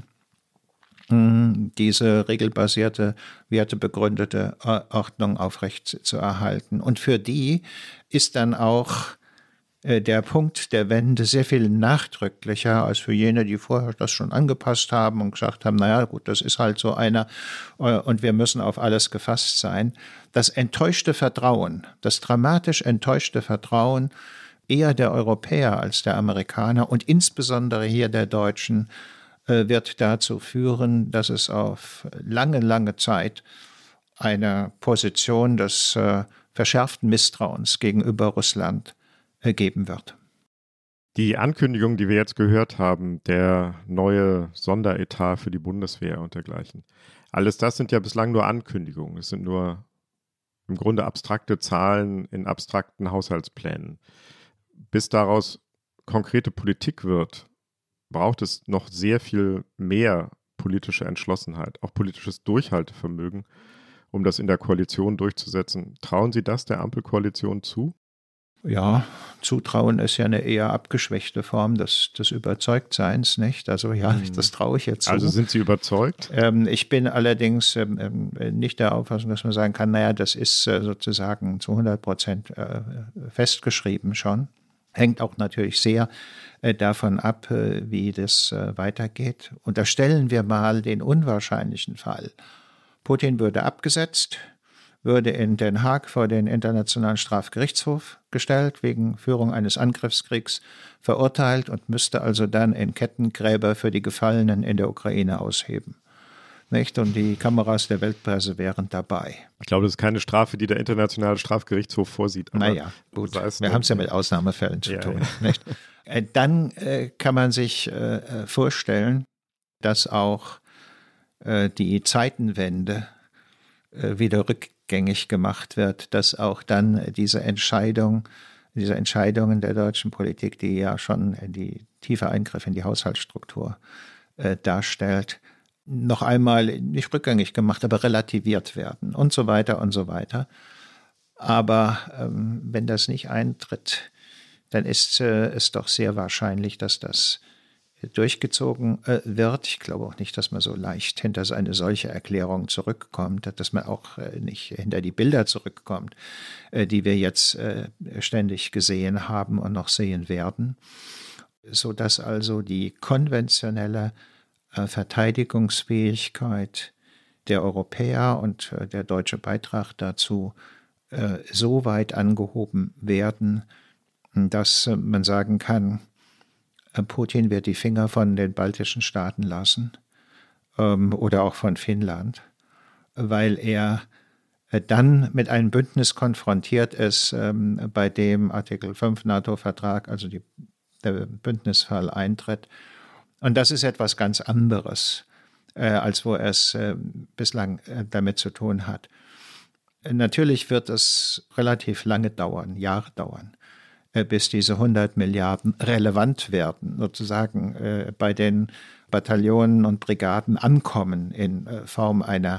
diese regelbasierte, wertebegründete Ordnung aufrecht zu erhalten. Und für die ist dann auch der Punkt der Wende sehr viel nachdrücklicher als für jene, die vorher das schon angepasst haben und gesagt haben, naja gut, das ist halt so einer und wir müssen auf alles gefasst sein. Das enttäuschte Vertrauen, das dramatisch enttäuschte Vertrauen eher der Europäer als der Amerikaner und insbesondere hier der Deutschen wird dazu führen, dass es auf lange, lange Zeit eine Position des verschärften Misstrauens gegenüber Russland geben wird. Die Ankündigung, die wir jetzt gehört haben, der neue Sonderetat für die Bundeswehr und dergleichen, alles das sind ja bislang nur Ankündigungen. Es sind nur im Grunde abstrakte Zahlen in abstrakten Haushaltsplänen. Bis daraus konkrete Politik wird, braucht es noch sehr viel mehr politische Entschlossenheit, auch politisches Durchhaltevermögen, um das in der Koalition durchzusetzen. Trauen Sie das der Ampelkoalition zu? Ja, Zutrauen ist ja eine eher abgeschwächte Form des Überzeugtseins, nicht? Also ja, das traue ich jetzt zu. Also sind Sie überzeugt? Ich bin allerdings nicht der Auffassung, dass man sagen kann, naja, das ist sozusagen zu 100% festgeschrieben schon. Hängt auch natürlich sehr davon ab, wie das weitergeht. Unterstellen wir mal den unwahrscheinlichen Fall. Putin würde abgesetzt, würde in Den Haag vor den Internationalen Strafgerichtshof gestellt, wegen Führung eines Angriffskriegs verurteilt und müsste also dann in Kettengräber für die Gefallenen in der Ukraine ausheben. Nicht? Und die Kameras der Weltpresse wären dabei. Ich glaube, das ist keine Strafe, die der Internationale Strafgerichtshof vorsieht. Naja, gut, wir haben es ja mit Ausnahmefällen zu tun. Ja. Nicht? Dann kann man sich vorstellen, dass auch die Zeitenwende wieder rückgängig gemacht wird, dass auch dann diese Entscheidungen der deutschen Politik, die ja schon die tiefe Eingriff in die Haushaltsstruktur darstellt, noch einmal nicht rückgängig gemacht, aber relativiert werden und so weiter und so weiter. Aber wenn das nicht eintritt, dann ist es doch sehr wahrscheinlich, dass das durchgezogen wird. Ich glaube auch nicht, dass man so leicht hinter eine solche Erklärung zurückkommt, dass man auch nicht hinter die Bilder zurückkommt, die wir jetzt ständig gesehen haben und noch sehen werden, sodass also die konventionelle Verteidigungsfähigkeit der Europäer und der deutsche Beitrag dazu so weit angehoben werden, dass man sagen kann, Putin wird die Finger von den baltischen Staaten lassen oder auch von Finnland, weil er dann mit einem Bündnis konfrontiert ist, bei dem Artikel 5 NATO-Vertrag, also der Bündnisfall eintritt. Und das ist etwas ganz anderes, als wo es bislang damit zu tun hat. Natürlich wird es relativ lange dauern, Jahre dauern, bis diese 100 Milliarden relevant werden, sozusagen bei den Bataillonen und Brigaden ankommen in Form einer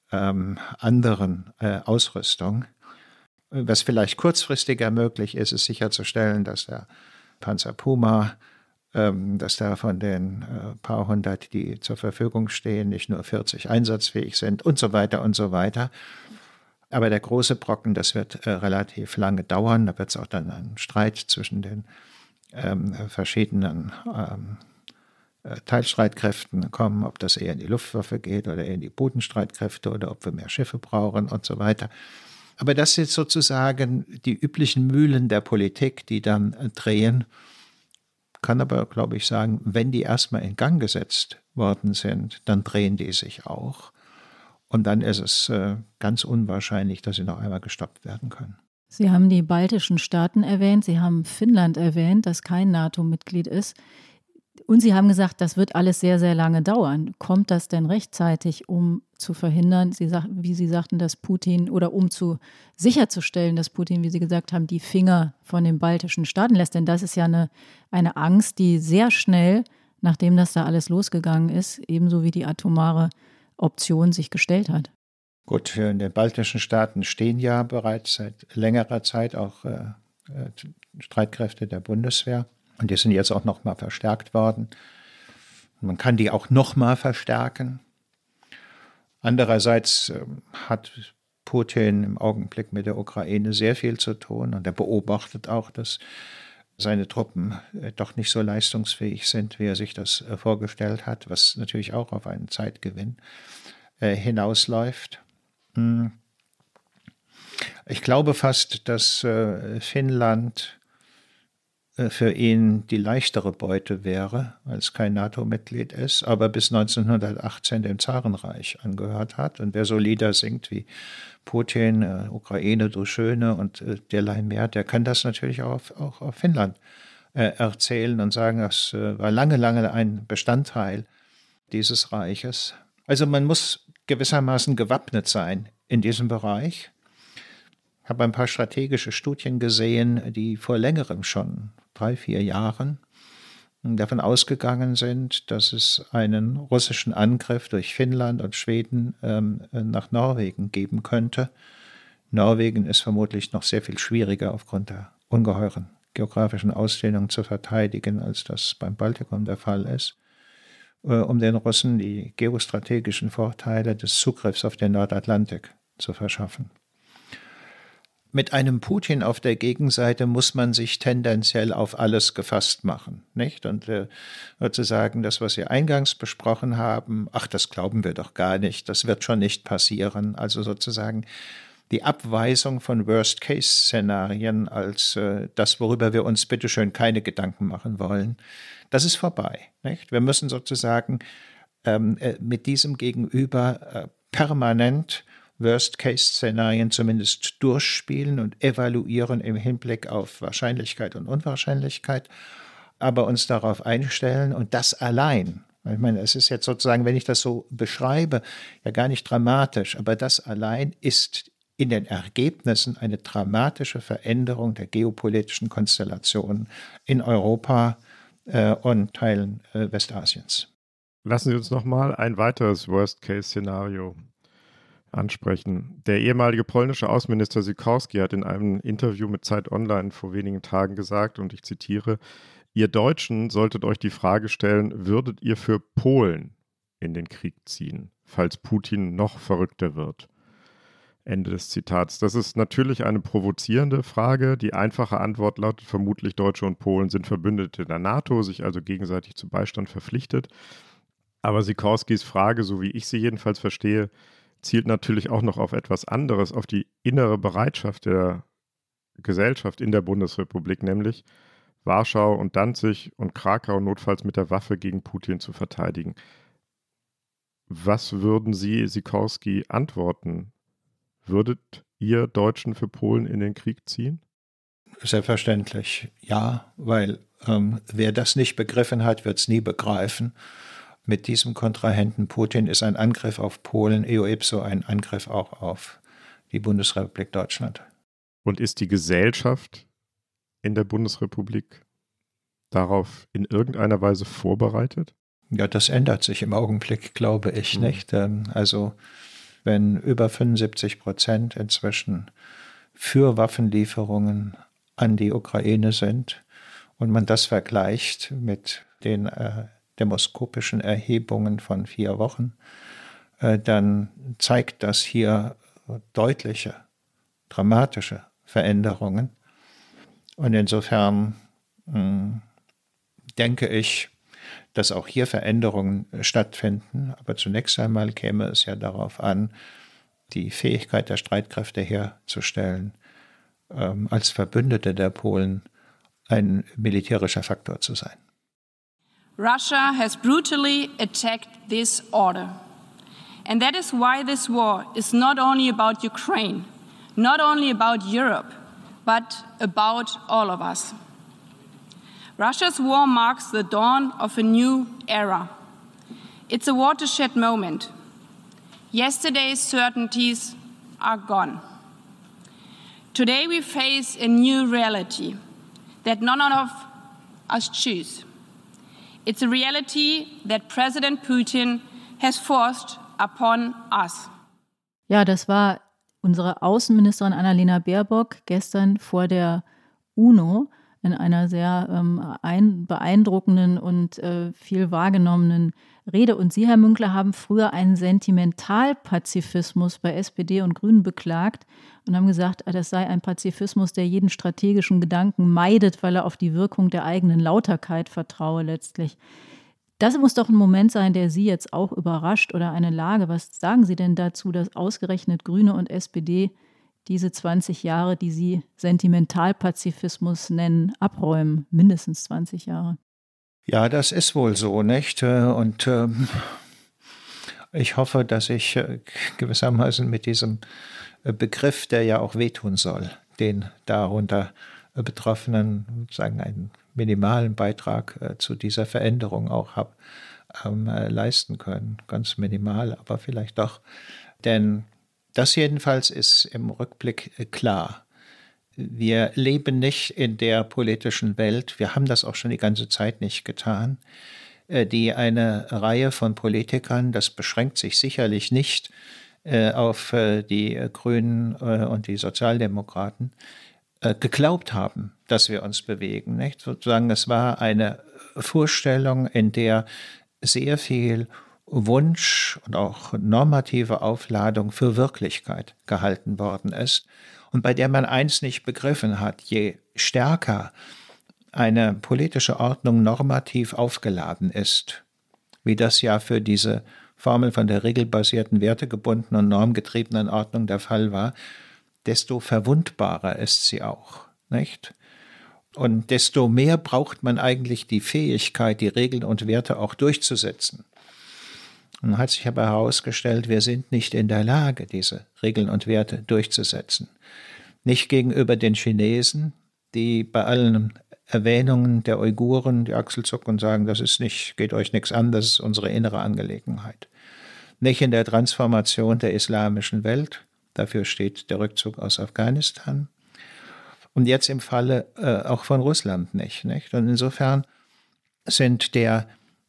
anderen Ausrüstung. Was vielleicht kurzfristiger möglich ist, ist sicherzustellen, dass der Panzer Puma, dass da von den paar hundert, die zur Verfügung stehen, nicht nur 40 einsatzfähig sind und so weiter und so weiter. Aber der große Brocken, das wird relativ lange dauern. Da wird es auch dann einen Streit zwischen den verschiedenen Teilstreitkräften kommen, ob das eher in die Luftwaffe geht oder eher in die Bodenstreitkräfte oder ob wir mehr Schiffe brauchen und so weiter. Aber das sind sozusagen die üblichen Mühlen der Politik, die dann drehen. Kann aber, glaube ich, sagen, wenn die erstmal in Gang gesetzt worden sind, dann drehen die sich auch. Und dann ist es ganz unwahrscheinlich, dass sie noch einmal gestoppt werden können. Sie haben die baltischen Staaten erwähnt, Sie haben Finnland erwähnt, das kein NATO-Mitglied ist. Und Sie haben gesagt, das wird alles sehr, sehr lange dauern. Kommt das denn rechtzeitig, um zu verhindern, wie Sie sagten, dass Putin, oder um sicherzustellen, dass Putin, wie Sie gesagt haben, die Finger von den baltischen Staaten lässt? Denn das ist ja eine Angst, die sehr schnell, nachdem das da alles losgegangen ist, ebenso wie die atomare Option sich gestellt hat. Gut, in den baltischen Staaten stehen ja bereits seit längerer Zeit auch Streitkräfte der Bundeswehr. Und die sind jetzt auch noch mal verstärkt worden. Man kann die auch noch mal verstärken. Andererseits hat Putin im Augenblick mit der Ukraine sehr viel zu tun. Und er beobachtet auch, dass seine Truppen doch nicht so leistungsfähig sind, wie er sich das vorgestellt hat, was natürlich auch auf einen Zeitgewinn hinausläuft. Ich glaube fast, dass Finnland für ihn die leichtere Beute wäre, als kein NATO-Mitglied ist, aber bis 1918 dem Zarenreich angehört hat. Und wer so Lieder singt wie Putin, Ukraine, du Schöne und derlei mehr, der kann das natürlich auch auf Finnland erzählen und sagen, das war lange, lange ein Bestandteil dieses Reiches. Also man muss gewissermaßen gewappnet sein in diesem Bereich. Ich habe ein paar strategische Studien gesehen, die vor längerem schon, 3-4 Jahren, davon ausgegangen sind, dass es einen russischen Angriff durch Finnland und Schweden nach Norwegen geben könnte. Norwegen ist vermutlich noch sehr viel schwieriger aufgrund der ungeheuren geografischen Ausdehnung zu verteidigen, als das beim Baltikum der Fall ist, um den Russen die geostrategischen Vorteile des Zugriffs auf den Nordatlantik zu verschaffen. Mit einem Putin auf der Gegenseite muss man sich tendenziell auf alles gefasst machen, nicht? Und sozusagen das, was wir eingangs besprochen haben, ach, das glauben wir doch gar nicht, das wird schon nicht passieren. Also sozusagen die Abweisung von Worst-Case-Szenarien als das, worüber wir uns bitteschön keine Gedanken machen wollen, das ist vorbei, nicht? Wir müssen sozusagen mit diesem Gegenüber permanent Worst-Case-Szenarien zumindest durchspielen und evaluieren im Hinblick auf Wahrscheinlichkeit und Unwahrscheinlichkeit, aber uns darauf einstellen und das allein. Ich meine, es ist jetzt sozusagen, wenn ich das so beschreibe, ja gar nicht dramatisch, aber das allein ist in den Ergebnissen eine dramatische Veränderung der geopolitischen Konstellationen in Europa und Teilen Westasiens. Lassen Sie uns noch mal ein weiteres Worst-Case-Szenario ansprechen. Der ehemalige polnische Außenminister Sikorski hat in einem Interview mit Zeit Online vor wenigen Tagen gesagt, und ich zitiere, ihr Deutschen solltet euch die Frage stellen, würdet ihr für Polen in den Krieg ziehen, falls Putin noch verrückter wird? Ende des Zitats. Das ist natürlich eine provozierende Frage. Die einfache Antwort lautet vermutlich, Deutsche und Polen sind Verbündete der NATO, sich also gegenseitig zu Beistand verpflichtet. Aber Sikorskis Frage, so wie ich sie jedenfalls verstehe, zielt natürlich auch noch auf etwas anderes, auf die innere Bereitschaft der Gesellschaft in der Bundesrepublik, nämlich Warschau und Danzig und Krakau notfalls mit der Waffe gegen Putin zu verteidigen. Was würden Sie Sikorski antworten? Würdet ihr Deutschen für Polen in den Krieg ziehen? Selbstverständlich, ja, weil wer das nicht begriffen hat, wird es nie begreifen. Mit diesem Kontrahenten Putin ist ein Angriff auf Polen eo ipso ein Angriff auch auf die Bundesrepublik Deutschland. Und ist die Gesellschaft in der Bundesrepublik darauf in irgendeiner Weise vorbereitet? Ja, das ändert sich im Augenblick, glaube ich, nicht. Also wenn über 75% inzwischen für Waffenlieferungen an die Ukraine sind und man das vergleicht mit den demoskopischen Erhebungen von 4 Wochen, dann zeigt das hier deutliche, dramatische Veränderungen. Und insofern denke ich, dass auch hier Veränderungen stattfinden. Aber zunächst einmal käme es ja darauf an, die Fähigkeit der Streitkräfte herzustellen, als Verbündete der Polen ein militärischer Faktor zu sein. Russia has brutally attacked this order. And that is why this war is not only about Ukraine, not only about Europe, but about all of us. Russia's war marks the dawn of a new era. It's a watershed moment. Yesterday's certainties are gone. Today we face a new reality that none of us choose. It's a reality that President Putin has forced upon us. Ja, das war unsere Außenministerin Annalena Baerbock gestern vor der UNO in einer sehr beeindruckenden und viel wahrgenommenen Rede. Und Sie, Herr Münkler, haben früher einen Sentimentalpazifismus bei SPD und Grünen beklagt und haben gesagt, das sei ein Pazifismus, der jeden strategischen Gedanken meidet, weil er auf die Wirkung der eigenen Lauterkeit vertraue letztlich. Das muss doch ein Moment sein, der Sie jetzt auch überrascht oder eine Lage. Was sagen Sie denn dazu, dass ausgerechnet Grüne und SPD diese 20 Jahre, die Sie Sentimentalpazifismus nennen, abräumen? Mindestens 20 Jahre. Ja, das ist wohl so, nicht? Und ich hoffe, dass ich gewissermaßen mit diesem Begriff, der ja auch wehtun soll, den darunter Betroffenen, sagen, einen minimalen Beitrag zu dieser Veränderung auch habe leisten können. Ganz minimal, aber vielleicht doch. Denn das jedenfalls ist im Rückblick klar. Wir leben nicht in der politischen Welt, wir haben das auch schon die ganze Zeit nicht getan, die eine Reihe von Politikern, das beschränkt sich sicherlich nicht auf die Grünen und die Sozialdemokraten, geglaubt haben, dass wir uns bewegen. Nicht? Sozusagen, es war eine Vorstellung, in der sehr viel Wunsch und auch normative Aufladung für Wirklichkeit gehalten worden ist und bei der man eins nicht begriffen hat: Je stärker eine politische Ordnung normativ aufgeladen ist, wie das ja für diese Formel von der regelbasierten, wertegebundenen und normgetriebenen Ordnung der Fall war, desto verwundbarer ist sie auch, nicht? Und desto mehr braucht man eigentlich die Fähigkeit, die Regeln und Werte auch durchzusetzen. Und hat sich aber herausgestellt, wir sind nicht in der Lage, diese Regeln und Werte durchzusetzen. Nicht gegenüber den Chinesen, die bei allen Erwähnungen der Uiguren die Achsel zucken und sagen, das ist nicht, geht euch nichts an, das ist unsere innere Angelegenheit. Nicht in der Transformation der islamischen Welt, dafür steht der Rückzug aus Afghanistan. Und jetzt im Falle auch von Russland nicht. Und insofern sind der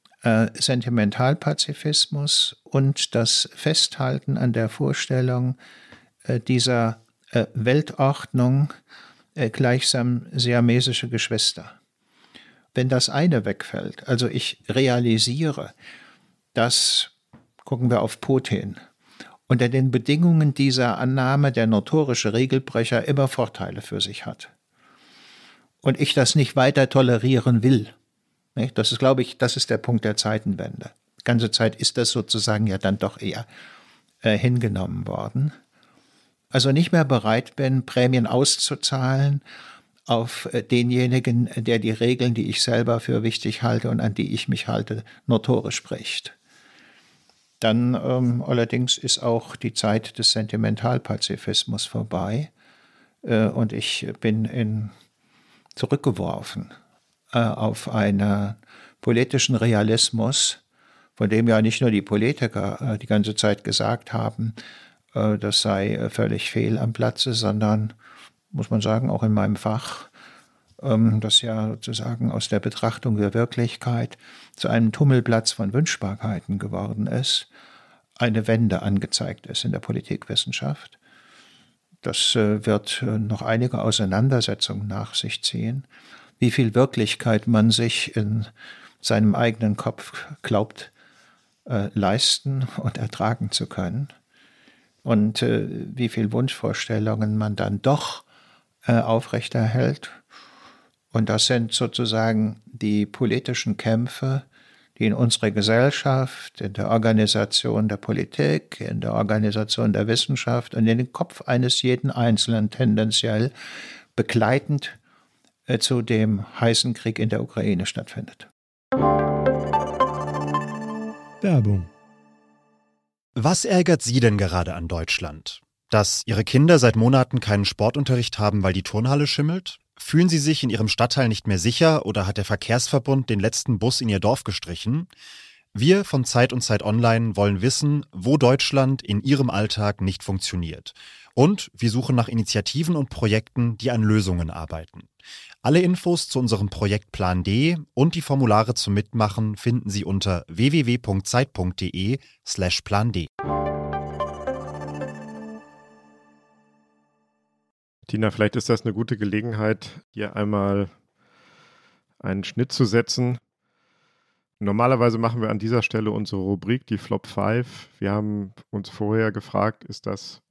Sentimentalpazifismus und das Festhalten an der Vorstellung dieser Weltordnung gleichsam siamesische Geschwister. Wenn das eine wegfällt, also ich realisiere, dass, gucken wir auf Putin, unter den Bedingungen dieser Annahme der notorische Regelbrecher immer Vorteile für sich hat. Und ich das nicht weiter tolerieren will. Das ist, glaube ich, das ist der Punkt der Zeitenwende. Die ganze Zeit ist das sozusagen ja dann doch eher hingenommen worden. Also nicht mehr bereit bin, Prämien auszuzahlen auf denjenigen, der die Regeln, die ich selber für wichtig halte und an die ich mich halte, notorisch bricht. Dann allerdings ist auch die Zeit des Sentimentalpazifismus vorbei und ich bin zurückgeworfen auf einen politischen Realismus, von dem ja nicht nur die Politiker die ganze Zeit gesagt haben, das sei völlig fehl am Platze, sondern, muss man sagen, auch in meinem Fach, das ja sozusagen aus der Betrachtung der Wirklichkeit zu einem Tummelplatz von Wünschbarkeiten geworden ist, eine Wende angezeigt ist in der Politikwissenschaft. Das wird noch einige Auseinandersetzungen nach sich ziehen, wie viel Wirklichkeit man sich in seinem eigenen Kopf glaubt, leisten und ertragen zu können und wie viel Wunschvorstellungen man dann doch aufrechterhält. Und das sind sozusagen die politischen Kämpfe, die in unserer Gesellschaft, in der Organisation der Politik, in der Organisation der Wissenschaft und in den Kopf eines jeden Einzelnen tendenziell begleitend zu dem heißen Krieg in der Ukraine stattfindet. Werbung. Was ärgert Sie denn gerade an Deutschland? Dass Ihre Kinder seit Monaten keinen Sportunterricht haben, weil die Turnhalle schimmelt? Fühlen Sie sich in Ihrem Stadtteil nicht mehr sicher oder hat der Verkehrsverbund den letzten Bus in Ihr Dorf gestrichen? Wir von Zeit und Zeit Online wollen wissen, wo Deutschland in Ihrem Alltag nicht funktioniert. Und wir suchen nach Initiativen und Projekten, die an Lösungen arbeiten. Alle Infos zu unserem Projekt Plan D und die Formulare zum Mitmachen finden Sie unter www.zeit.de/Plan D. Tina, vielleicht ist das eine gute Gelegenheit, hier einmal einen Schnitt zu setzen. Normalerweise machen wir an dieser Stelle unsere Rubrik, die Flop 5. Wir haben uns vorher gefragt, ist das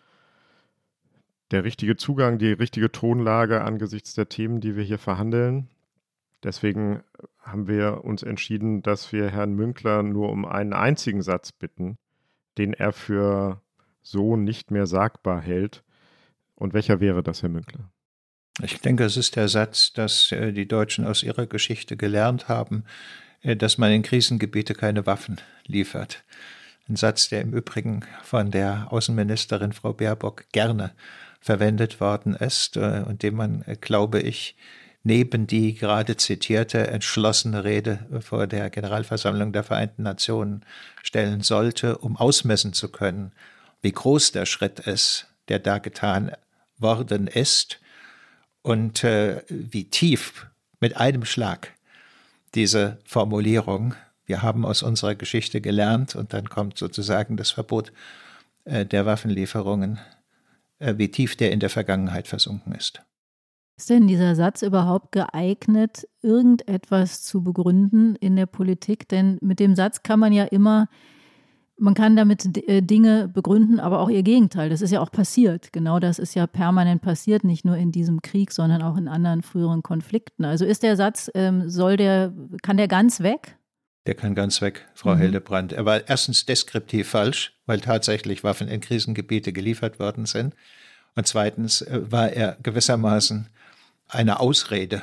der richtige Zugang, die richtige Tonlage angesichts der Themen, die wir hier verhandeln? Deswegen haben wir uns entschieden, dass wir Herrn Münkler nur um einen einzigen Satz bitten, den er für so nicht mehr sagbar hält. Und welcher wäre das, Herr Münkler? Ich denke, es ist der Satz, dass die Deutschen aus ihrer Geschichte gelernt haben, dass man in Krisengebiete keine Waffen liefert. Ein Satz, der im Übrigen von der Außenministerin Frau Baerbock gerne verwendet worden ist und den man, glaube ich, neben die gerade zitierte entschlossene Rede vor der Generalversammlung der Vereinten Nationen stellen sollte, um ausmessen zu können, wie groß der Schritt ist, der da getan worden ist und wie tief mit einem Schlag diese Formulierung, wir haben aus unserer Geschichte gelernt und dann kommt sozusagen das Verbot der Waffenlieferungen, wie tief der in der Vergangenheit versunken ist. Ist denn dieser Satz überhaupt geeignet, irgendetwas zu begründen in der Politik? Denn mit dem Satz kann man ja immer, man kann damit Dinge begründen, aber auch ihr Gegenteil. Das ist ja auch passiert. Genau das ist ja permanent passiert, nicht nur in diesem Krieg, sondern auch in anderen früheren Konflikten. Also ist der Satz, kann der ganz weg? Der kann ganz weg, Frau Hildebrandt. Er war erstens deskriptiv falsch, weil tatsächlich Waffen in Krisengebiete geliefert worden sind. Und zweitens war er gewissermaßen eine Ausrede,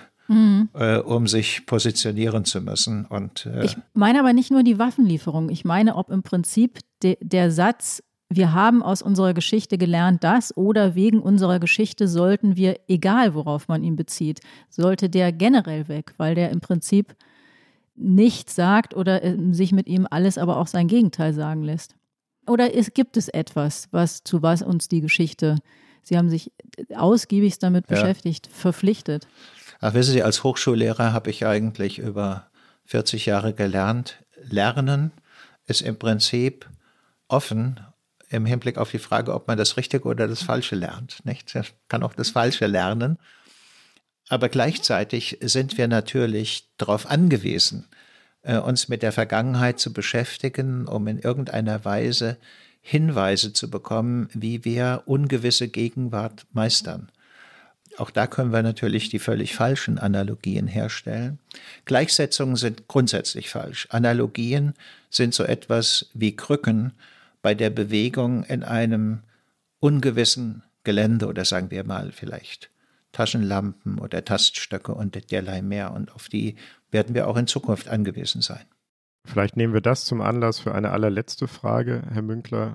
um sich positionieren zu müssen. Und, ich meine aber nicht nur die Waffenlieferung. Ich meine, ob im Prinzip der Satz, wir haben aus unserer Geschichte gelernt das oder wegen unserer Geschichte sollten wir, egal worauf man ihn bezieht, sollte der generell weg, weil der im Prinzip nichts sagt oder sich mit ihm alles, aber auch sein Gegenteil sagen lässt. Oder gibt es etwas, was uns die Geschichte, Sie haben sich ausgiebigst damit beschäftigt, verpflichtet? Ach, wissen Sie, als Hochschullehrer habe ich eigentlich über 40 Jahre gelernt. Lernen ist im Prinzip offen im Hinblick auf die Frage, ob man das Richtige oder das Falsche lernt. Nicht? Man kann auch das Falsche lernen. Aber gleichzeitig sind wir natürlich darauf angewiesen, uns mit der Vergangenheit zu beschäftigen, um in irgendeiner Weise Hinweise zu bekommen, wie wir ungewisse Gegenwart meistern. Auch da können wir natürlich die völlig falschen Analogien herstellen. Gleichsetzungen sind grundsätzlich falsch. Analogien sind so etwas wie Krücken bei der Bewegung in einem ungewissen Gelände oder sagen wir mal vielleicht Taschenlampen oder Taststöcke und derlei mehr. Und auf die werden wir auch in Zukunft angewiesen sein. Vielleicht nehmen wir das zum Anlass für eine allerletzte Frage, Herr Münkler.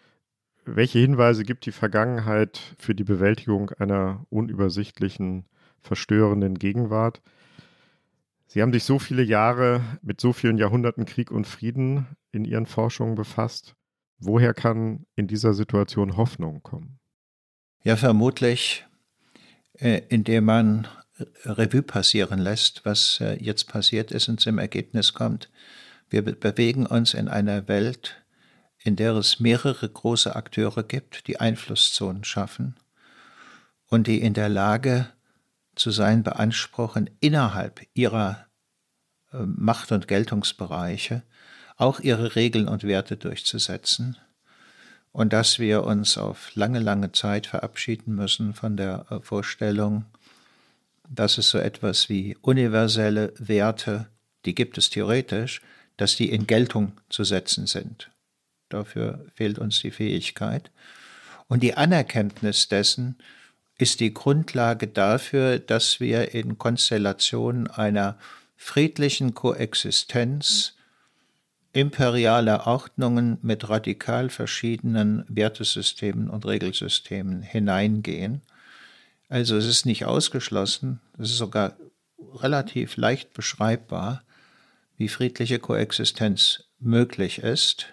Welche Hinweise gibt die Vergangenheit für die Bewältigung einer unübersichtlichen, verstörenden Gegenwart? Sie haben sich so viele Jahre mit so vielen Jahrhunderten Krieg und Frieden in Ihren Forschungen befasst. Woher kann in dieser Situation Hoffnung kommen? Ja, vermutlich, indem man Revue passieren lässt, was jetzt passiert ist und zum Ergebnis kommt. Wir bewegen uns in einer Welt, in der es mehrere große Akteure gibt, die Einflusszonen schaffen und die in der Lage zu sein beanspruchen, innerhalb ihrer Macht- und Geltungsbereiche auch ihre Regeln und Werte durchzusetzen. Und dass wir uns auf lange, lange Zeit verabschieden müssen von der Vorstellung, dass es so etwas wie universelle Werte, die gibt es theoretisch, dass die in Geltung zu setzen sind. Dafür fehlt uns die Fähigkeit. Und die Anerkenntnis dessen ist die Grundlage dafür, dass wir in Konstellationen einer friedlichen Koexistenz imperialer Ordnungen mit radikal verschiedenen Wertesystemen und Regelsystemen hineingehen. Also es ist nicht ausgeschlossen, es ist sogar relativ leicht beschreibbar, wie friedliche Koexistenz möglich ist.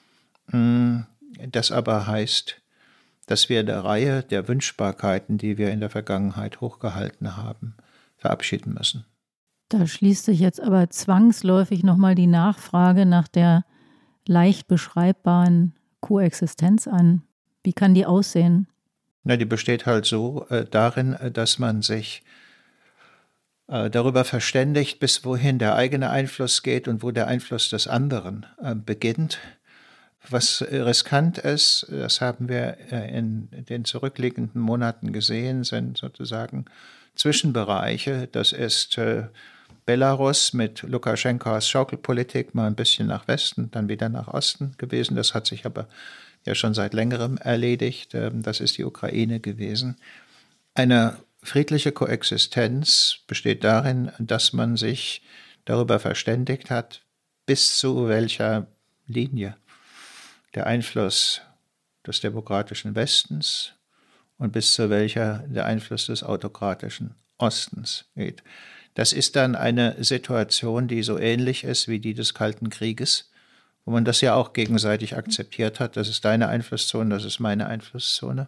Das aber heißt, dass wir der Reihe der Wünschbarkeiten, die wir in der Vergangenheit hochgehalten haben, verabschieden müssen. Da schließt sich jetzt aber zwangsläufig nochmal die Nachfrage nach der leicht beschreibbaren Koexistenz an. Wie kann die aussehen? Na, die besteht halt so darin, dass man sich darüber verständigt, bis wohin der eigene Einfluss geht und wo der Einfluss des anderen beginnt. Was riskant ist, das haben wir in den zurückliegenden Monaten gesehen, sind sozusagen Zwischenbereiche. Das ist Belarus mit Lukaschenkos Schaukelpolitik, mal ein bisschen nach Westen, dann wieder nach Osten gewesen. Das hat sich aber ja schon seit längerem erledigt. Das ist die Ukraine gewesen. Eine friedliche Koexistenz besteht darin, dass man sich darüber verständigt hat, bis zu welcher Linie der Einfluss des demokratischen Westens und bis zu welcher der Einfluss des autokratischen Ostens geht. Das ist dann eine Situation, die so ähnlich ist wie die des Kalten Krieges, wo man das ja auch gegenseitig akzeptiert hat. Das ist deine Einflusszone, das ist meine Einflusszone.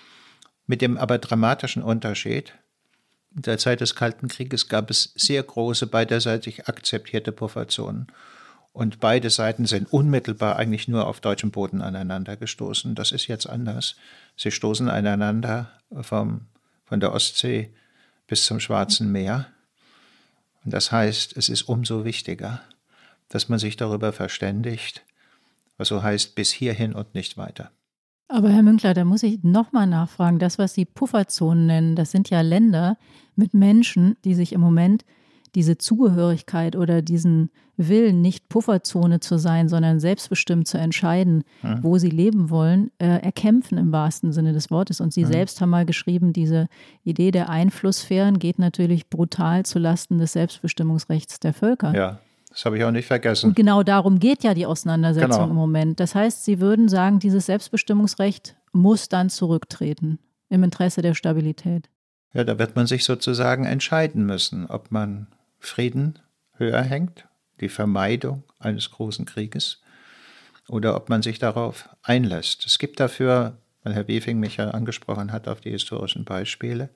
Mit dem aber dramatischen Unterschied, in der Zeit des Kalten Krieges gab es sehr große beiderseitig akzeptierte Pufferzonen. Und beide Seiten sind unmittelbar eigentlich nur auf deutschem Boden aneinander gestoßen. Das ist jetzt anders. Sie stoßen aneinander von der Ostsee bis zum Schwarzen Meer. Und das heißt, es ist umso wichtiger, dass man sich darüber verständigt, was so heißt, bis hierhin und nicht weiter. Aber Herr Münkler, da muss ich nochmal nachfragen. Das, was Sie Pufferzonen nennen, das sind ja Länder mit Menschen, die sich im Moment diese Zugehörigkeit oder diesen Willen, nicht Pufferzone zu sein, sondern selbstbestimmt zu entscheiden, wo sie leben wollen, erkämpfen im wahrsten Sinne des Wortes. Und Sie selbst haben mal geschrieben, diese Idee der Einflusssphären geht natürlich brutal zulasten des Selbstbestimmungsrechts der Völker. Ja, das habe ich auch nicht vergessen. Und genau darum geht ja die Auseinandersetzung Genau. im Moment. Das heißt, Sie würden sagen, dieses Selbstbestimmungsrecht muss dann zurücktreten im Interesse der Stabilität. Ja, da wird man sich sozusagen entscheiden müssen, ob man Frieden höher hängt, die Vermeidung eines großen Krieges, oder ob man sich darauf einlässt. Es gibt dafür, weil Herr Wefing mich ja angesprochen hat auf die historischen Beispiele,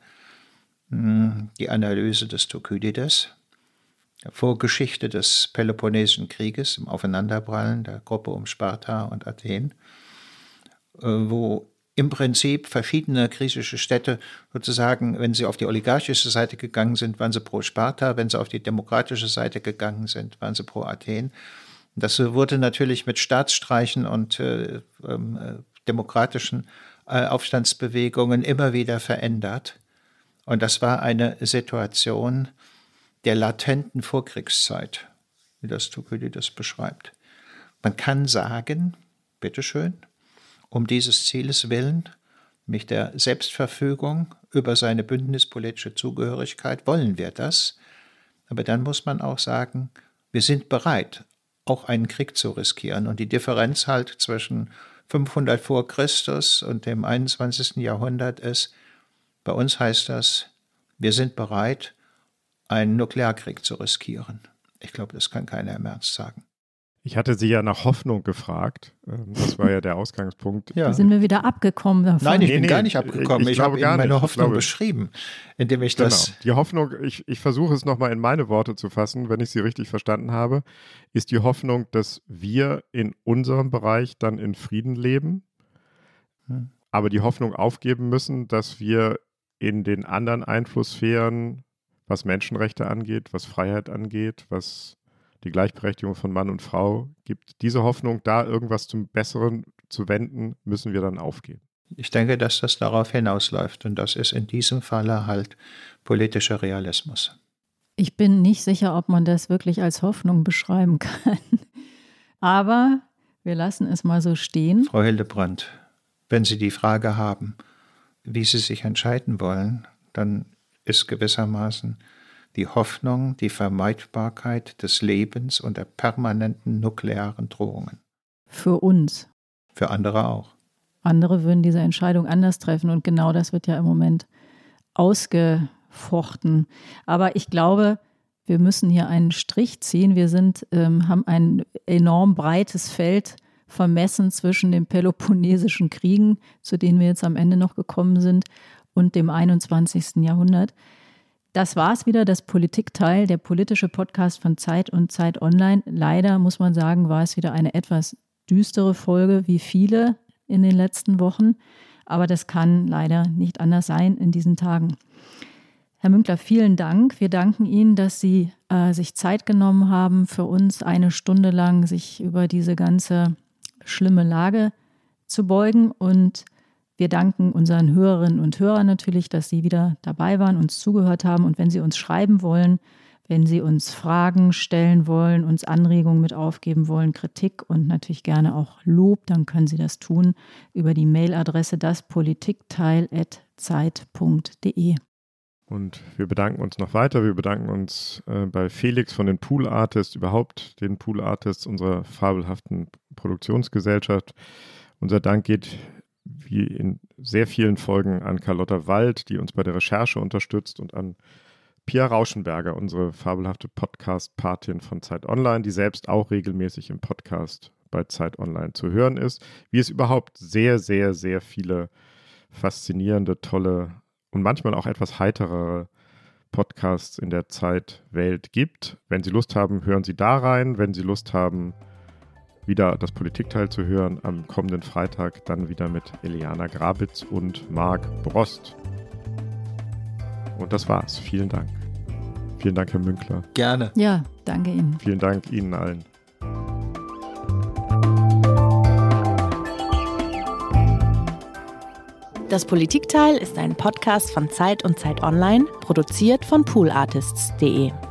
die Analyse des Thukydides, der Vorgeschichte des Peloponnesischen Krieges im Aufeinanderprallen der Gruppe um Sparta und Athen, wo im Prinzip verschiedene griechische Städte sozusagen, wenn sie auf die oligarchische Seite gegangen sind, waren sie pro Sparta, wenn sie auf die demokratische Seite gegangen sind, waren sie pro Athen. Das wurde natürlich mit Staatsstreichen und demokratischen Aufstandsbewegungen immer wieder verändert. Und das war eine Situation der latenten Vorkriegszeit, wie das Thukydides beschreibt. Man kann sagen, bitteschön, um dieses Zieles willen, nämlich der Selbstverfügung über seine bündnispolitische Zugehörigkeit, wollen wir das. Aber dann muss man auch sagen, wir sind bereit, auch einen Krieg zu riskieren. Und die Differenz halt zwischen 500 vor Christus und dem 21. Jahrhundert ist, bei uns heißt das, wir sind bereit, einen Nuklearkrieg zu riskieren. Ich glaube, das kann keiner im Ernst sagen. Ich hatte Sie ja nach Hoffnung gefragt. Das war ja der Ausgangspunkt. Ja. Da sind wir wieder abgekommen davon. Nein, ich bin gar nicht abgekommen. Ich habe Ihnen meine Hoffnung nicht. beschrieben, indem ich Genau. das... Die Hoffnung, ich versuche es nochmal in meine Worte zu fassen, wenn ich sie richtig verstanden habe, ist die Hoffnung, dass wir in unserem Bereich dann in Frieden leben, aber die Hoffnung aufgeben müssen, dass wir in den anderen Einflusssphären, was Menschenrechte angeht, was Freiheit angeht, was die Gleichberechtigung von Mann und Frau gibt, diese Hoffnung, da irgendwas zum Besseren zu wenden, müssen wir dann aufgeben. Ich denke, dass das darauf hinausläuft und das ist in diesem Falle halt politischer Realismus. Ich bin nicht sicher, ob man das wirklich als Hoffnung beschreiben kann. Aber wir lassen es mal so stehen. Frau Hildebrandt, wenn Sie die Frage haben, wie Sie sich entscheiden wollen, dann ist gewissermaßen die Hoffnung, die Vermeidbarkeit des Lebens und der permanenten nuklearen Drohungen. Für uns. Für andere auch. Andere würden diese Entscheidung anders treffen und genau das wird ja im Moment ausgefochten. Aber ich glaube, wir müssen hier einen Strich ziehen. Wir haben ein enorm breites Feld vermessen zwischen den Peloponnesischen Kriegen, zu denen wir jetzt am Ende noch gekommen sind, und dem 21. Jahrhundert. Das war es wieder, das Politikteil, der politische Podcast von Zeit und Zeit Online. Leider, muss man sagen, war es wieder eine etwas düstere Folge, wie viele in den letzten Wochen. Aber das kann leider nicht anders sein in diesen Tagen. Herr Münkler, vielen Dank. Wir danken Ihnen, dass Sie sich Zeit genommen haben, für uns eine Stunde lang sich über diese ganze schlimme Lage zu beugen. Und wir danken unseren Hörerinnen und Hörern natürlich, dass Sie wieder dabei waren, uns zugehört haben. Und wenn Sie uns schreiben wollen, wenn Sie uns Fragen stellen wollen, uns Anregungen mit aufgeben wollen, Kritik und natürlich gerne auch Lob, dann können Sie das tun über die Mailadresse daspolitikteil@zeit.de. Und wir bedanken uns noch weiter. Wir bedanken uns bei Felix von den Pool Artists, überhaupt den Pool Artists unserer fabelhaften Produktionsgesellschaft. Unser Dank geht wie in sehr vielen Folgen an Carlotta Wald, die uns bei der Recherche unterstützt, und an Pia Rauschenberger, unsere fabelhafte Podcast-Patin von Zeit Online, die selbst auch regelmäßig im Podcast bei Zeit Online zu hören ist. Wie es überhaupt sehr, sehr, sehr viele faszinierende, tolle und manchmal auch etwas heiterere Podcasts in der Zeitwelt gibt. Wenn Sie Lust haben, hören Sie da rein. Wenn Sie Lust haben, wieder das Politikteil zu hören, am kommenden Freitag dann wieder mit Eliana Grabitz und Marc Brost. Und das war's. Vielen Dank. Vielen Dank, Herr Münkler. Gerne. Ja, danke Ihnen. Vielen Dank Ihnen allen. Das Politikteil ist ein Podcast von Zeit und Zeit Online, produziert von poolartists.de.